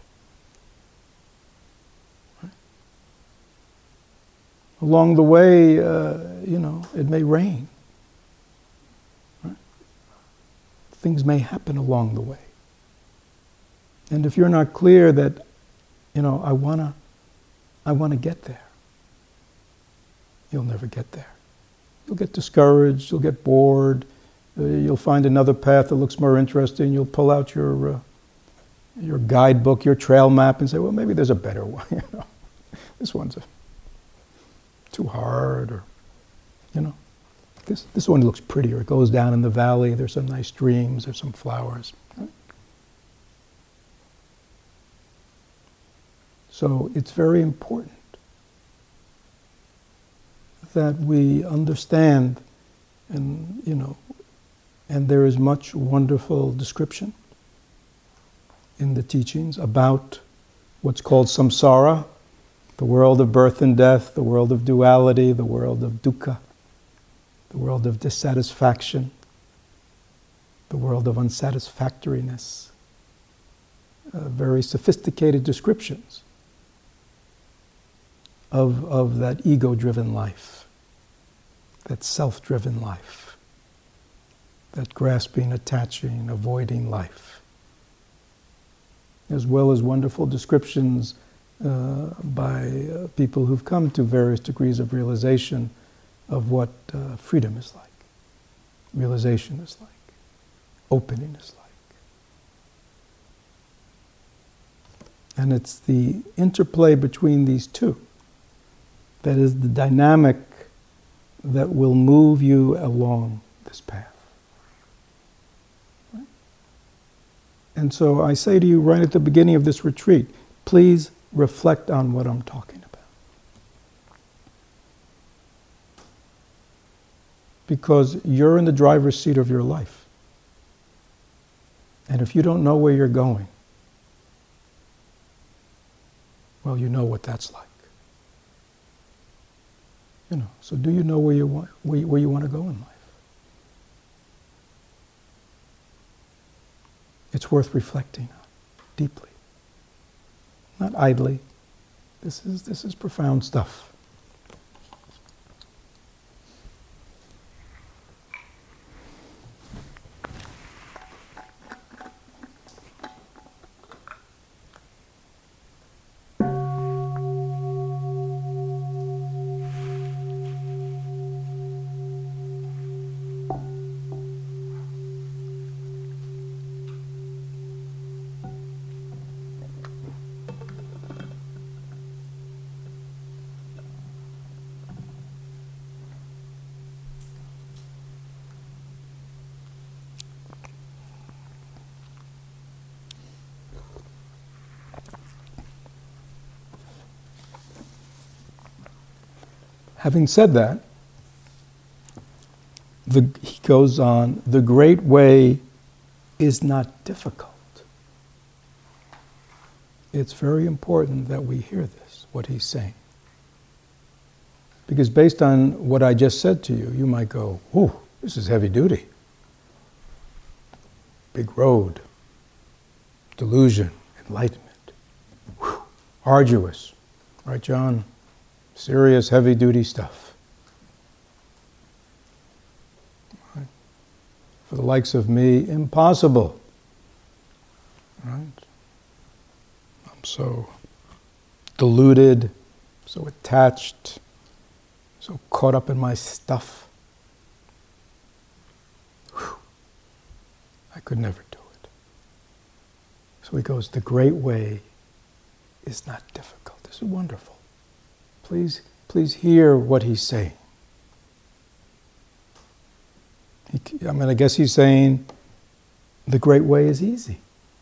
Right? Along the way, uh, you know, it may rain. Right? Things may happen along the way. And if you're not clear that, you know, I wanna, I wanna get there, you'll never get there. You'll get discouraged, you'll get bored, uh, you'll find another path that looks more interesting, you'll pull out your uh, your guidebook, your trail map, and say, well, maybe there's a better one. You know, this one's a, too hard, or, you know, this, this one looks prettier. It goes down in the valley, there's some nice streams, there's some flowers. Right? So it's very important that we understand, and you know, and there is much wonderful description in the teachings about what's called samsara, the world of birth and death, the world of duality, the world of dukkha, the world of dissatisfaction, the world of unsatisfactoriness. Uh, very sophisticated descriptions of, of that ego-driven life, that self-driven life, that grasping, attaching, avoiding life, as well as wonderful descriptions uh, by uh, people who've come to various degrees of realization of what uh, freedom is like. realization is like, opening is like. And it's the interplay between these two that is the dynamic that will move you along this path. Right? And so I say to you right at the beginning of this retreat, please reflect on what I'm talking about. Because you're in the driver's seat of your life. And if you don't know where you're going, well, you know what that's like. You know, so do you know where you want where you, where you want to go in life? It's worth reflecting on deeply, not idly. This is this is profound stuff. Having said that, the, he goes on, the great way is not difficult. It's very important that we hear this, what he's saying. Because based on what I just said to you, you might go, ooh, this is heavy duty. Big road, delusion, enlightenment. Whew, arduous, right, John? Serious, heavy-duty stuff. Right? For the likes of me, impossible. Right? I'm so deluded, so attached, so caught up in my stuff. Whew. I could never do it. So he goes, the great way is not difficult. This is wonderful. Please, please hear what he's saying. He, I mean, I guess he's saying the great way is easy.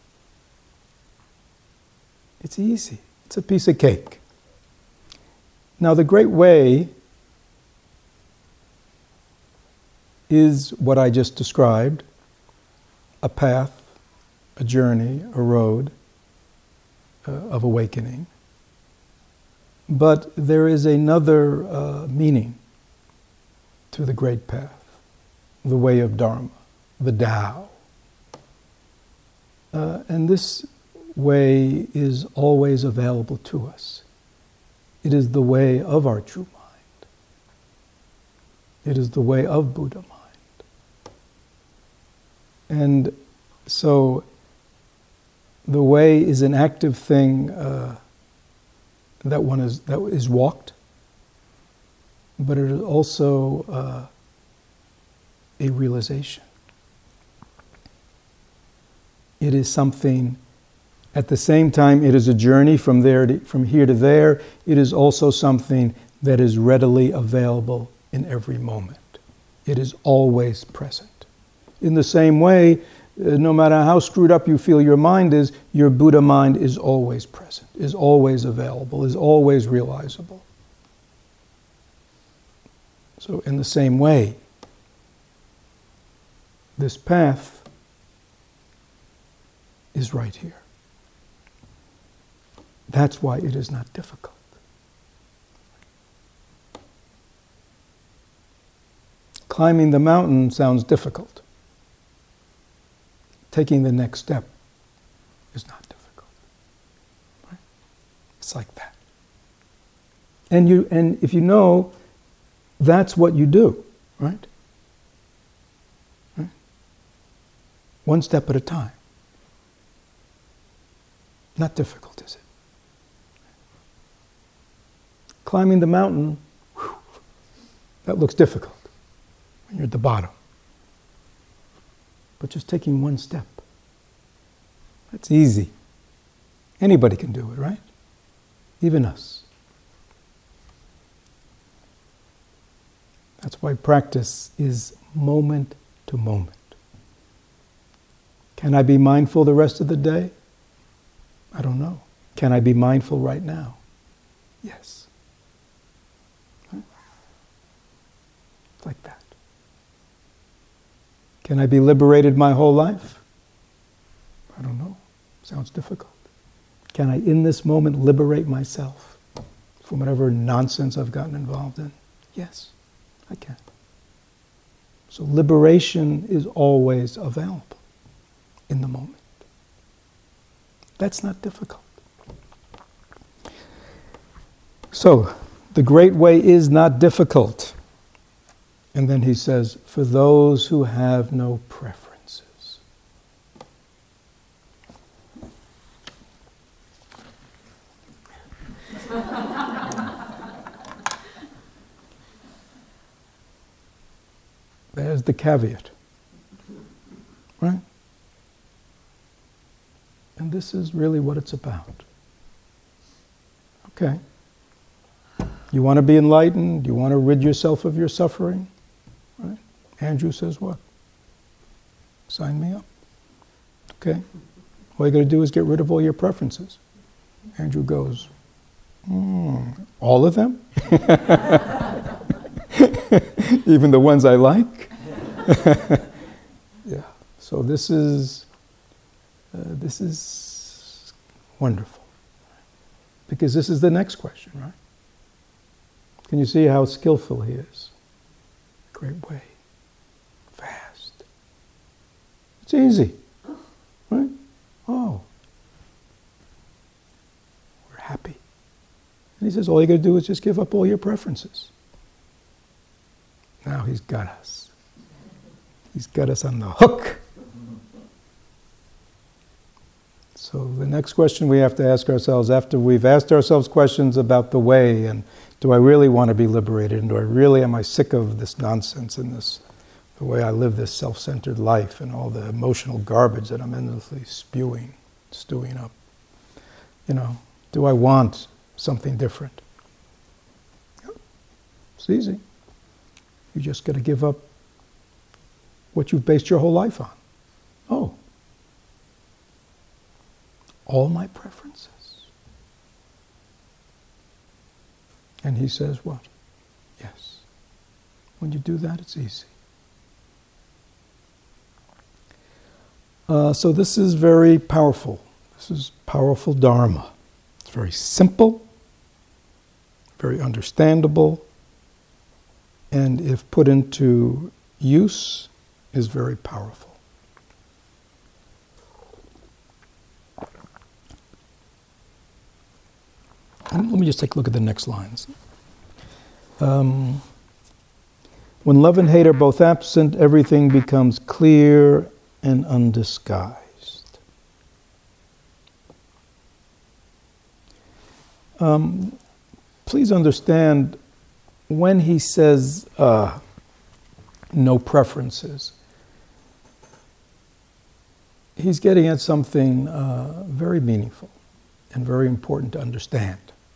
It's easy. It's a piece of cake. Now, the great way is what I just described, a path, a journey, a road uh, of awakening. But there is another uh, meaning to the great path, the way of Dharma, the Tao. Uh, and this way is always available to us. It is the way of our true mind. It is the way of Buddha mind. And so the way is an active thing uh, that one is that is walked, but it is also uh, a realization. It is something. At the same time, it is a journey from there to, from here to there. It is also something that is readily available in every moment. It is always present. In the same way, uh, no matter how screwed up you feel your mind is, your Buddha mind is always present, is always available, is always realizable. So in the same way, this path is right here. That's why it is not difficult. Climbing the mountain sounds difficult. Taking the next step is not difficult. Right? It's like that. And you, and if you know, that's what you do, right? Right? One step at a time. Not difficult, is it? Climbing the mountain, whew, that looks difficult when you're at the bottom. but just taking one step. That's easy. Anybody can do it, right? Even us. That's why practice is moment to moment. Can I be mindful the rest of the day? I don't know. Can I be mindful right now? Yes. Right? Like that. Can I be liberated my whole life? I don't know. Sounds difficult. Can I, in this moment, liberate myself from whatever nonsense I've gotten involved in? Yes, I can. So liberation is always available in the moment. That's not difficult. So, the great way is not difficult. And then he says, for those who have no preferences. There's the caveat. Right? And this is really what it's about. Okay. You want to be enlightened? You want to rid yourself of your suffering? Right? Andrew says what? Sign me up. Okay. All you got to do is get rid of all your preferences. Andrew goes, mm, all of them? Even the ones I like? Yeah. So this is, uh, this is wonderful. Because this is the next question, right? Can you see how skillful he is? Great way. Fast. It's easy. Right? Oh. We're happy. And he says, all you got to do is just give up all your preferences. Now he's got us. He's got us on the hook. So the next question we have to ask ourselves, after we've asked ourselves questions about the way, and do I really want to be liberated, and do I really, am I sick of this nonsense and this, the way I live this self-centered life and all the emotional garbage that I'm endlessly spewing, stewing up. You know, do I want something different? It's easy. You just got to give up what you've based your whole life on. Oh. All my preferences. And he says what? Yes. When you do that, it's easy. Uh, so this is very powerful. This is powerful Dharma. It's very simple, very understandable, and if put into use, is very powerful. And let me just take a look at the next lines. Um, when love and hate are both absent, everything becomes clear and undisguised. Um, please understand, when he says uh, no preferences, he's getting at something uh, very meaningful and very important to understand.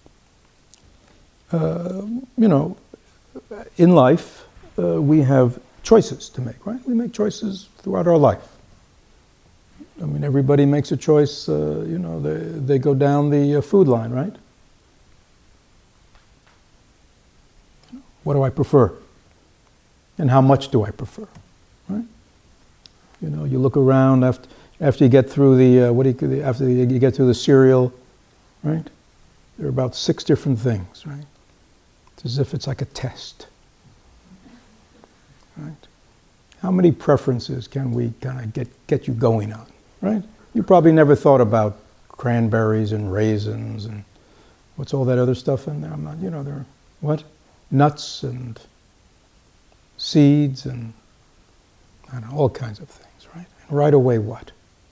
Uh, you know, in life, uh, we have choices to make, right? We make choices throughout our life. I mean, everybody makes a choice, uh, you know, they, they go down the uh, food line, right? What do I prefer? And how much do I prefer, right? You know, you look around after, after you get through the, uh, what do you, after you get through the cereal, right? There are about six different things, right? It's as if it's like a test, right? How many preferences can we kind of get, get you going on, right? You probably never thought about cranberries and raisins and what's all that other stuff in there? I'm not, you know, there, what? Nuts and seeds and I don't know, all kinds of things, right? And right away, what?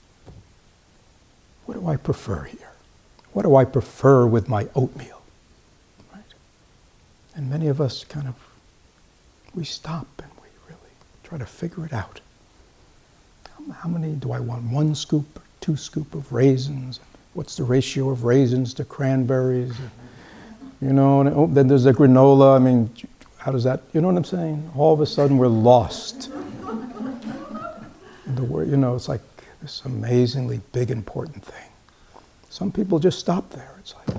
What do I prefer here? What do I prefer with my oatmeal? Right? And many of us kind of, we stop and we really try to figure it out. How how many do I want? One scoop or two scoop of raisins? What's the ratio of raisins to cranberries? You know, and oh, then there's a granola. I mean, how does that, you know what I'm saying? All of a sudden we're lost. The word, you know, it's like this amazingly big, important thing. Some people just stop there. It's like,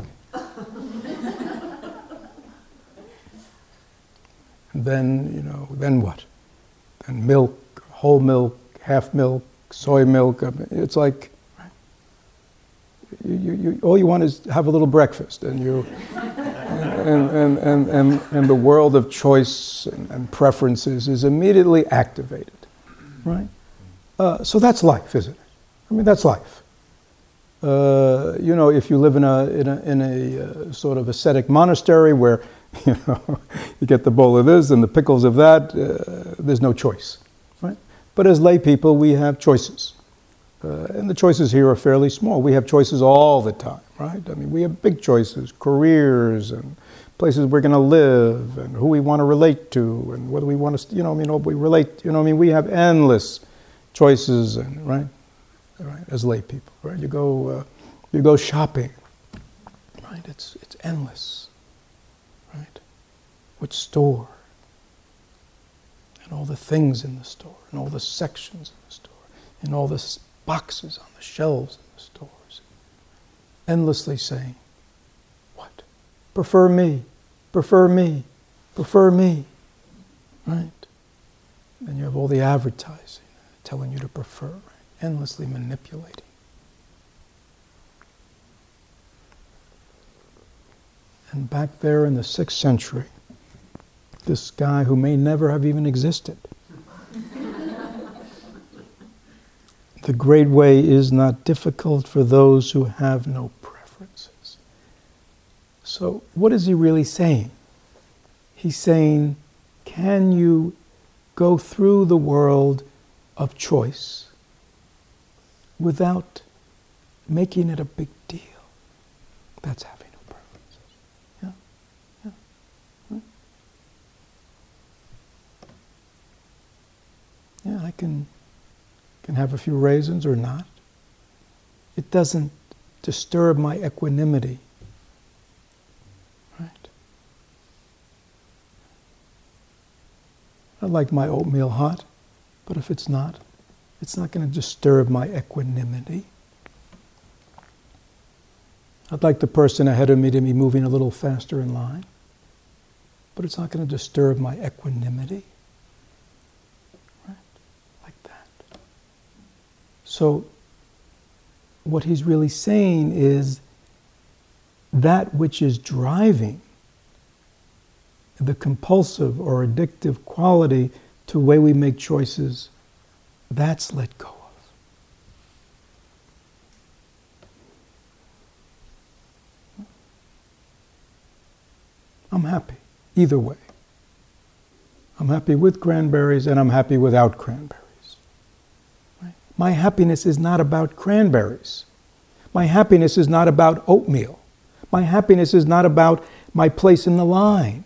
and then, you know, then what? Then milk, whole milk, half milk, soy milk. I mean, it's like, you, you, you, all you want is to have a little breakfast, and you, and, and, and, and, and the world of choice and, and preferences is immediately activated, right? Uh, so that's life, isn't it? I mean, that's life. Uh, you know, if you live in a in a, in a uh, sort of ascetic monastery where, you know, you get the bowl of this and the pickles of that, uh, there's no choice, right? But as lay people, we have choices. Uh, and the choices here are fairly small. We have choices all the time, right? I mean, we have big choices, careers and places we're going to live and who we want to relate to and whether we want to, you know, I mean, we relate, you know, I mean, we have endless choices, and right, right, as lay people, right? You go, uh, you go shopping, right? It's it's endless, right? Which store, and all the things in the store, and all the sections in the store, and all the s- boxes on the shelves in the stores, endlessly saying, "What? Prefer me, prefer me, prefer me," right? Then you have all the advertising telling you to prefer, right? Endlessly manipulating. And back there in the sixth century, this guy who may never have even existed. The great way is not difficult for those who have no preferences. So what is he really saying? He's saying, can you go through the world of choice without making it a big deal? That's having no preferences. Yeah, yeah. Right? Yeah, I can can have a few raisins or not. It doesn't disturb my equanimity. Right? I like my oatmeal hot. But if it's not, it's not going to disturb my equanimity. I'd like the person ahead of me to be moving a little faster in line, but it's not going to disturb my equanimity. Right? Like that. So, what he's really saying is that which is driving the compulsive or addictive quality to the way we make choices, that's let go of. I'm happy either way. I'm happy with cranberries and I'm happy without cranberries. Right? My happiness is not about cranberries. My happiness is not about oatmeal. My happiness is not about my place in the line.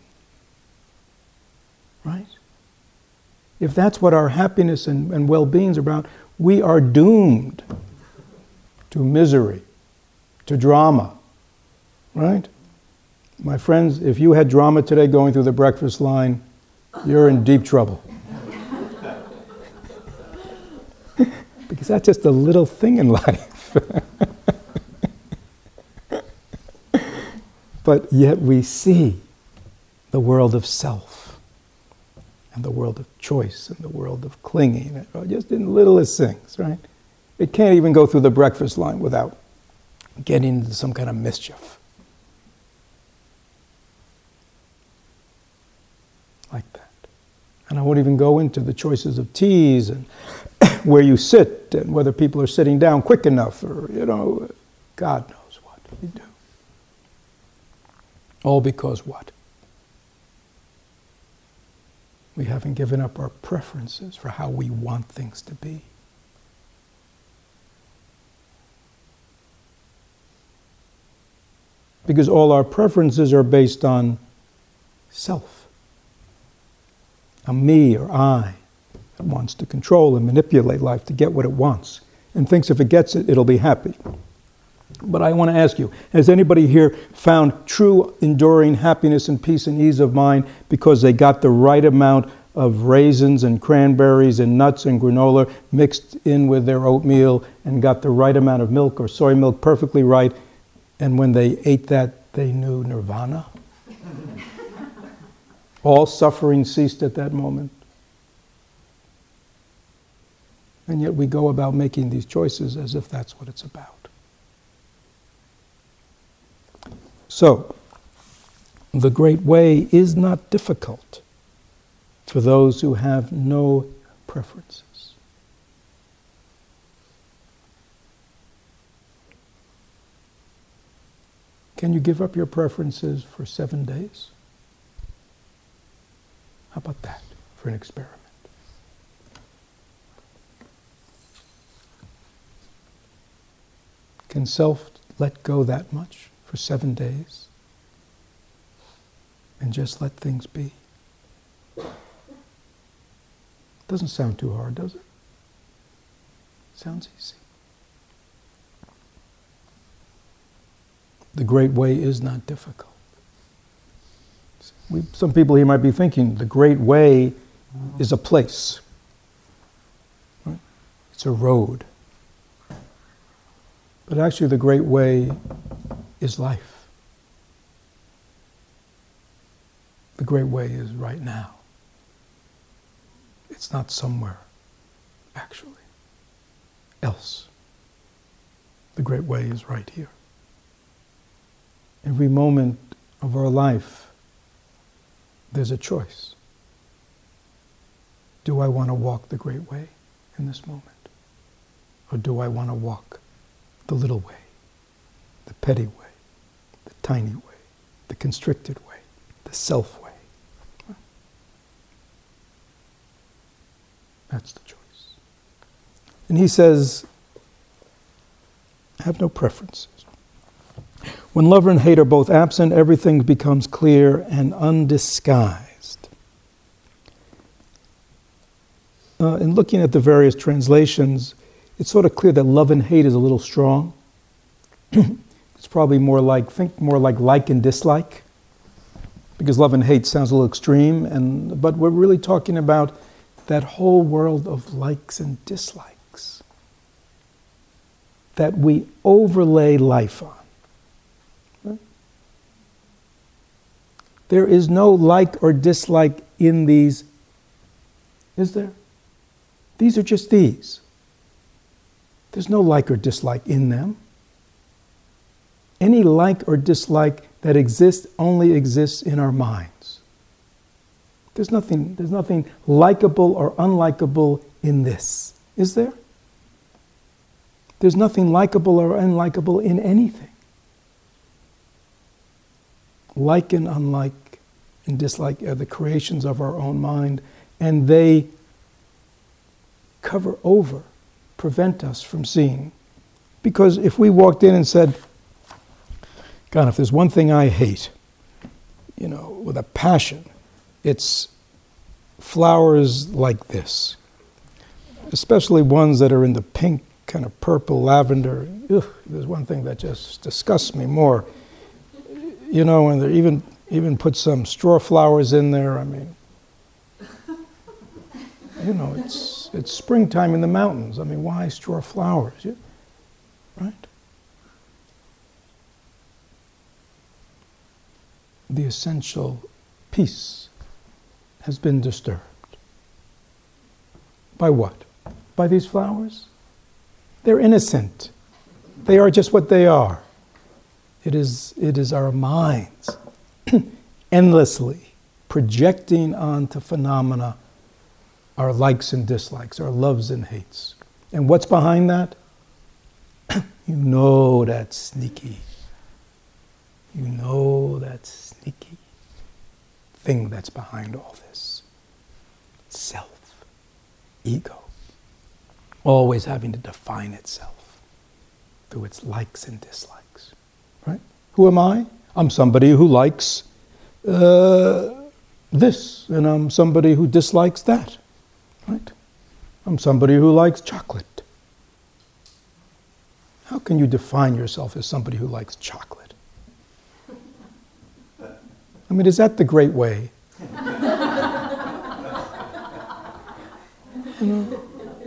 Right? If that's what our happiness and, and well-being is about, we are doomed to misery, to drama, right? My friends, if you had drama today going through the breakfast line, you're in deep trouble. Because that's just a little thing in life. But yet we see the world of self, and the world of choice, and the world of clinging, just in littlest things, right? It can't even go through the breakfast line without getting into some kind of mischief. Like that. And I won't even go into the choices of teas, and where you sit, and whether people are sitting down quick enough, or, you know, God knows what we do. All because what? We haven't given up our preferences for how we want things to be. Because all our preferences are based on self. A me or I. wants to control and manipulate life to get what it wants, and thinks if it gets it, it'll be happy. But I want to ask you, has anybody here found true enduring happiness and peace and ease of mind because they got the right amount of raisins and cranberries and nuts and granola mixed in with their oatmeal and got the right amount of milk or soy milk perfectly right, and when they ate that, they knew nirvana? All suffering ceased at that moment. And yet we go about making these choices as if that's what it's about. So, the Great Way is not difficult for those who have no preferences. Can you give up your preferences for seven days? How about that for an experiment? Can self let go that much for seven days and just let things be? Doesn't sound too hard, does it? Sounds easy. The Great Way is not difficult. We, some people here might be thinking the Great Way is a place. Right? It's a road. But actually the Great Way is life. The Great Way is right now. It's not somewhere, actually, else. The Great Way is right here. Every moment of our life, there's a choice. Do I want to walk the Great Way in this moment? Or do I want to walk the little way, the petty way, the tiny way, the constricted way, the self way? That's the choice. And he says, have no preferences. When lover and hate are both absent, everything becomes clear and undisguised. Uh, in looking at the various translations, it's sort of clear that love and hate is a little strong. It's probably more like, think more like like and dislike, because love and hate sounds a little extreme, and but we're really talking about that whole world of likes and dislikes that we overlay life on. Right? There is no like or dislike in these, is there? These are just these. There's no like or dislike in them. Any like or dislike that exists only exists in our minds. There's nothing, there's nothing likable or unlikable in this, is there? There's nothing likable or unlikable in anything. Like and unlike and dislike are the creations of our own mind, and they cover over, prevent us from seeing. Because if we walked in and said, God, if there's one thing I hate, you know, with a passion, it's flowers like this, especially ones that are in the pink, kind of purple, lavender. Ugh, there's one thing that just disgusts me more. You know, and they even even put some straw flowers in there. I mean, you know, it's it's springtime in the mountains. I mean, why straw flowers? Yeah, right? The essential peace has been disturbed. By what? By these flowers? They're innocent. They are just what they are. It is, it is our minds endlessly projecting onto phenomena our likes and dislikes, our loves and hates. And what's behind that? You know that's sneaky. You know that sneaky thing that's behind all this. Self. Ego. Always having to define itself through its likes and dislikes. Right? Who am I? I'm somebody who likes uh, this, and I'm somebody who dislikes that. Right? I'm somebody who likes chocolate. How can you define yourself as somebody who likes chocolate? I mean, is that the great way? You know?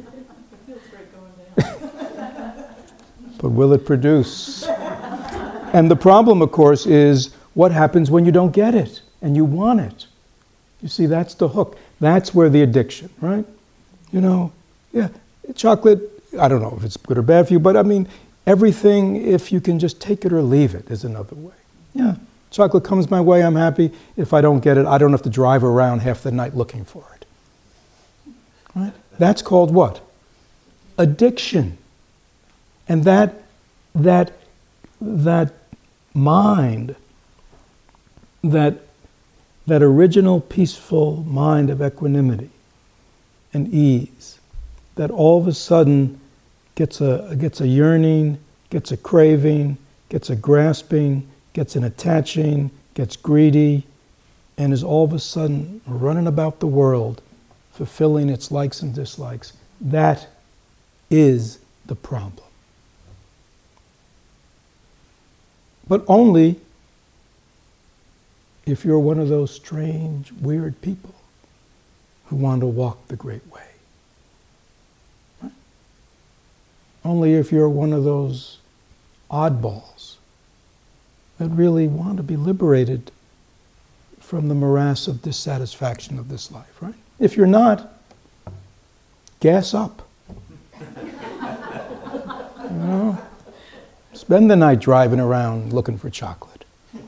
But will it produce? And the problem, of course, is what happens when you don't get it and you want it. You see, that's the hook. That's where the addiction, right? You know, yeah, chocolate, I don't know if it's good or bad for you, but I mean, everything, if you can just take it or leave it, is another way. Yeah, chocolate comes my way, I'm happy. If I don't get it, I don't have to drive around half the night looking for it. Right? That's called what? Addiction. And that, that, that mind, that, that original peaceful mind of equanimity and ease, that all of a sudden gets a, gets a yearning, gets a craving, gets a grasping, gets an attaching, gets greedy, and is all of a sudden running about the world, fulfilling its likes and dislikes. That is the problem. But only if you're one of those strange, weird people who want to walk the great way. Right? Only if you're one of those oddballs that really want to be liberated from the morass of dissatisfaction of this life, right? If you're not, gas up. You know? Spend the night driving around looking for chocolate,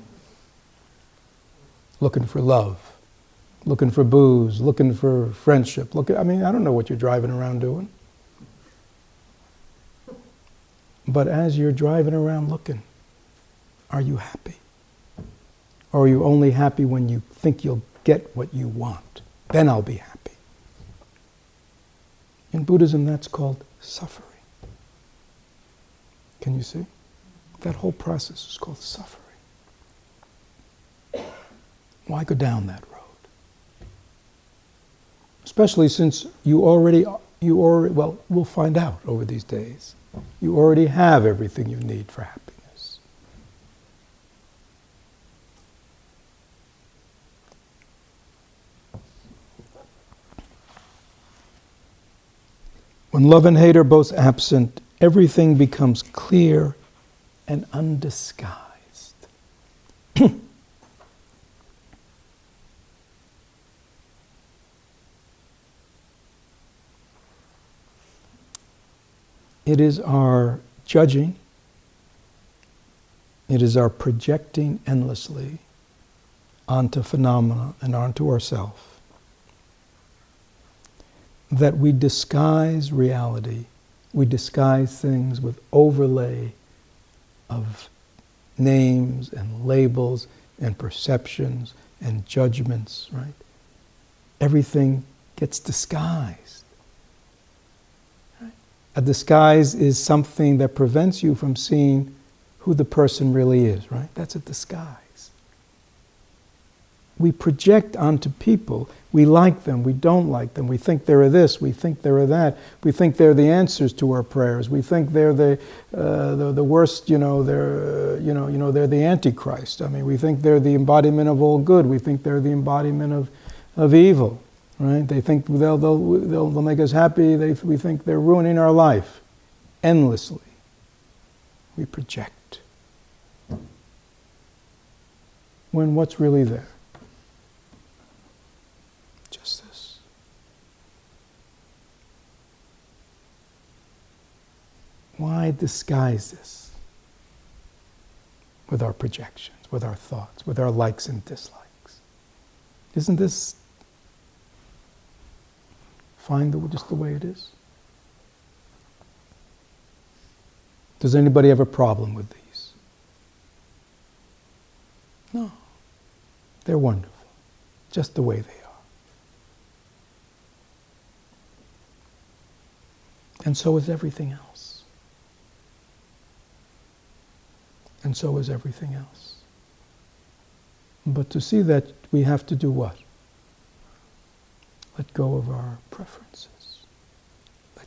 looking for love, looking for booze, looking for friendship. Look, I mean, I don't know what you're driving around doing. But as you're driving around looking, are you happy? Or are you only happy when you think you'll get what you want? Then I'll be happy. In Buddhism, that's called suffering. Can you see? That whole process is called suffering. Why go down that road? Especially since you already, you already, well, we'll find out over these days. You already have everything you need for happiness. When love and hate are both absent, everything becomes clear and undisguised. It is our judging, it is our projecting endlessly onto phenomena and onto ourselves that we disguise reality, we disguise things with overlay of names and labels and perceptions and judgments, right? Everything gets disguised. Right? A disguise is something that prevents you from seeing who the person really is, right? That's a disguise. We project onto people. We like them, we don't like them. We think they're this, we think they're that. We think they're the answers to our prayers. We think they're the uh, the, the worst, you know, they're uh, you know, you know, they're the Antichrist. I mean, we think they're the embodiment of all good. We think they're the embodiment of of evil, right? They think they'll they'll they'll, they'll make us happy. They, we think they're ruining our life endlessly. We project. When what's really there? Just this. Why disguise this with our projections, with our thoughts, with our likes and dislikes? Isn't this fine the, just the way it is? Does anybody have a problem with these? No. They're wonderful, just the way they are. And so is everything else. And so is everything else. But to see that, we have to do what? Let go of our preferences.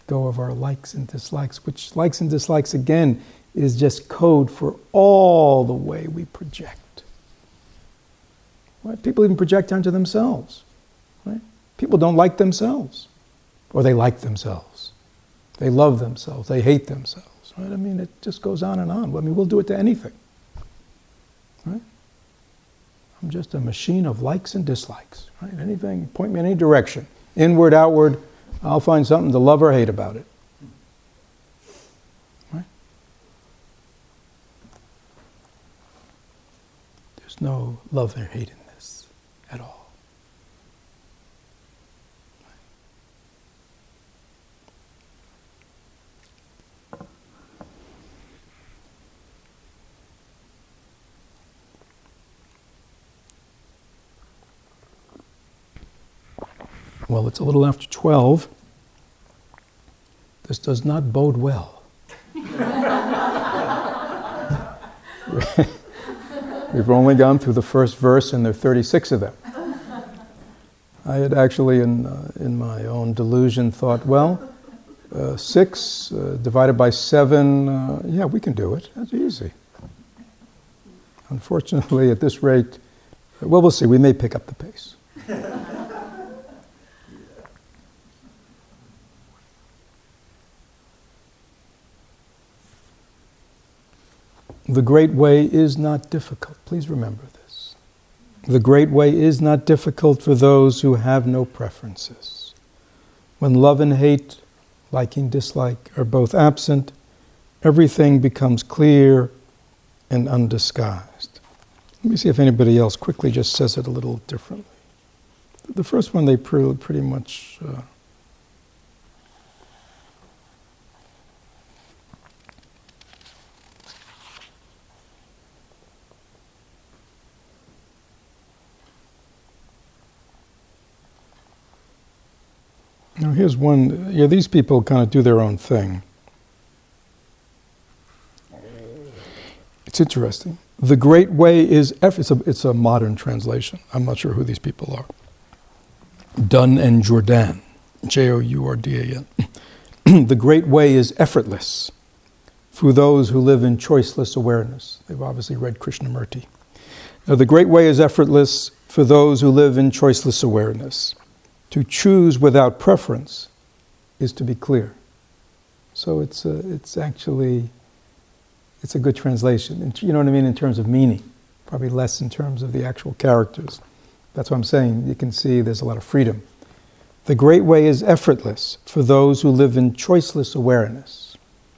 go of our likes and dislikes, which likes and dislikes, again, is just code for all the way we project. Right? People even project onto themselves. Right? People don't like themselves, or they like themselves. They love themselves. They hate themselves. Right? I mean, it just goes on and on. I mean, we'll do it to anything. Right? I'm just a machine of likes and dislikes. Right? Anything, point me in any direction, inward, outward, I'll find something to love or hate about it. Right? There's no love or hate in this at all. Well, it's a little after twelve. This does not bode well. We've only gone through the first verse, and there are thirty-six of them. I had actually, in uh, in my own delusion, thought, well, uh, six uh, divided by seven, uh, yeah, we can do it. That's easy. Unfortunately, at this rate, well, we'll see. We may pick up the pace. The great way is not difficult. Please remember this. The great way is not difficult for those who have no preferences. When love and hate, liking, dislike, are both absent, everything becomes clear and undisguised. Let me see if anybody else quickly just says it a little differently. The first one they pre- pretty much... Uh, Now here's one, yeah, these people kind of do their own thing. It's interesting. The great way is, it's a, it's a modern translation. I'm not sure who these people are. Dunn and Jordan, J O U R D A N. The great way is effortless for those who live in choiceless awareness. They've obviously read Krishnamurti. Now, the great way is effortless for those who live in choiceless awareness. To choose without preference is to be clear. So it's a, it's actually, it's a good translation. You know what I mean in terms of meaning. Probably less in terms of the actual characters. That's what I'm saying. You can see there's a lot of freedom. The great way is effortless for those who live in choiceless awareness.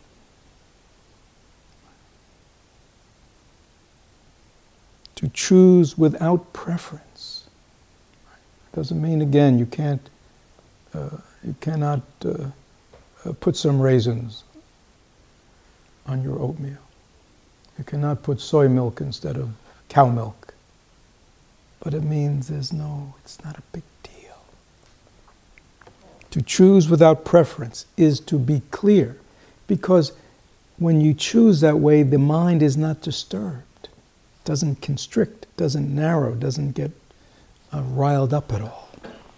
To choose without preference. Doesn't mean, again, you can't, uh, you cannot uh, uh, put some raisins on your oatmeal. You cannot put soy milk instead of cow milk. But it means there's no, it's not a big deal. To choose without preference is to be clear, because when you choose that way, the mind is not disturbed, doesn't constrict, doesn't narrow, doesn't get Uh, riled up at all.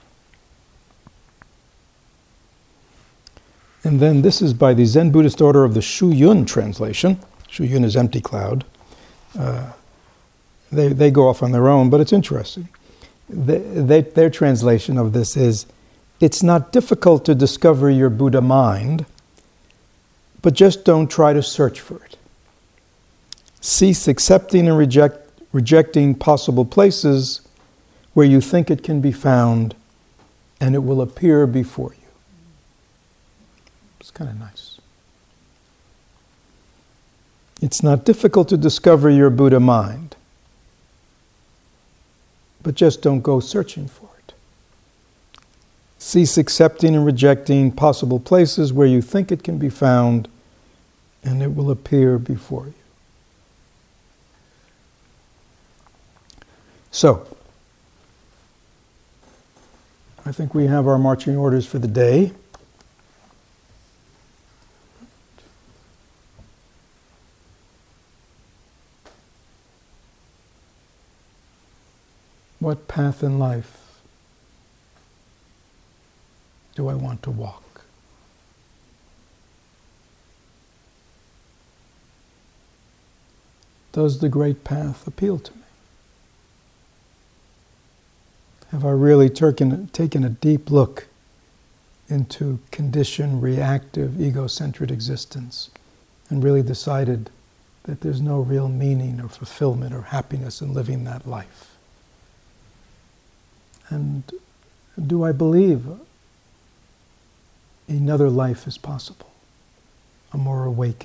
And then this is by the Zen Buddhist order of the Shu Yun translation. Shu Yun is empty cloud. Uh, they, they go off on their own, but it's interesting. They, they, their translation of this is, it's not difficult to discover your Buddha mind, but just don't try to search for it. Cease accepting and reject, rejecting possible places where you think it can be found, and it will appear before you. It's kind of nice. It's not difficult to discover your Buddha mind, but just don't go searching for it. Cease accepting and rejecting possible places where you think it can be found, and it will appear before you. So, I think we have our marching orders for the day. What path in life do I want to walk? Does the great path appeal to me? Have I really taken, taken a deep look into conditioned, reactive, ego-centered existence and really decided that there's no real meaning or fulfillment or happiness in living that life? And do I believe another life is possible, a more awakened,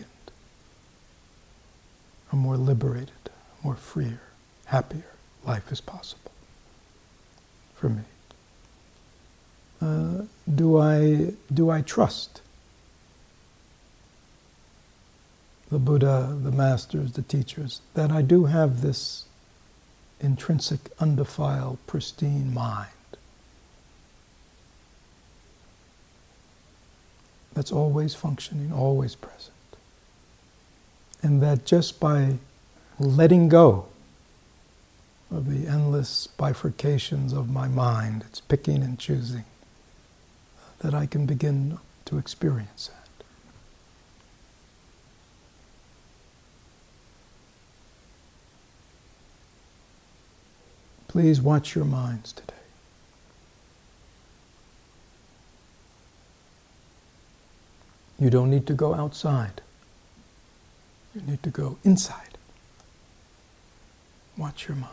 a more liberated, more freer, happier life is possible for me? Uh, do I do I trust the Buddha, the masters, the teachers, that I do have this intrinsic, undefiled, pristine mind that's always functioning, always present? And that just by letting go of the endless bifurcations of my mind, it's picking and choosing, that I can begin to experience that. Please watch your minds today. You don't need to go outside. You need to go inside. Watch your minds.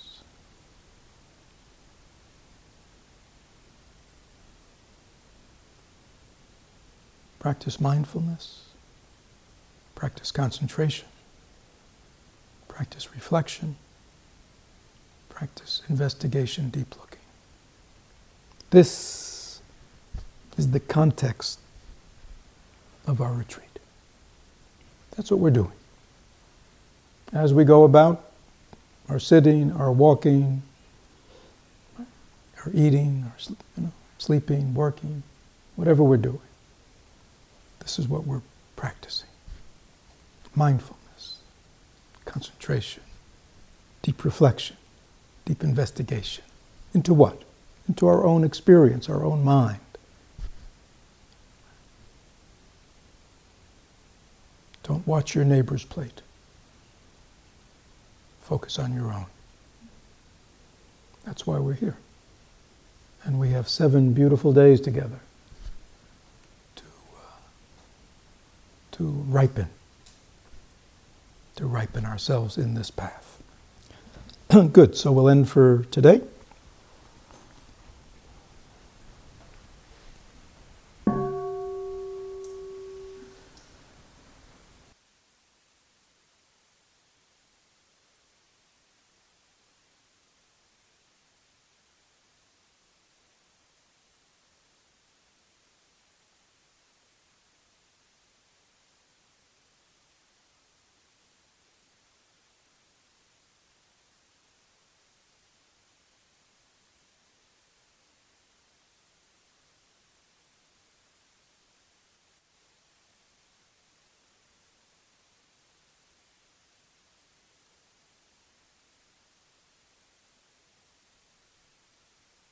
Practice mindfulness. Practice concentration. Practice reflection. Practice investigation, deep looking. This is the context of our retreat. That's what we're doing. As we go about, our sitting, our walking, our eating, our you know, sleeping, working, whatever we're doing, this is what we're practicing. Mindfulness, concentration, deep reflection, deep investigation. Into what? Into our own experience, our own mind. Don't watch your neighbor's plate. Focus on your own. That's why we're here. And we have seven beautiful days together to, uh, to ripen, to ripen ourselves in this path. Good, so we'll end for today.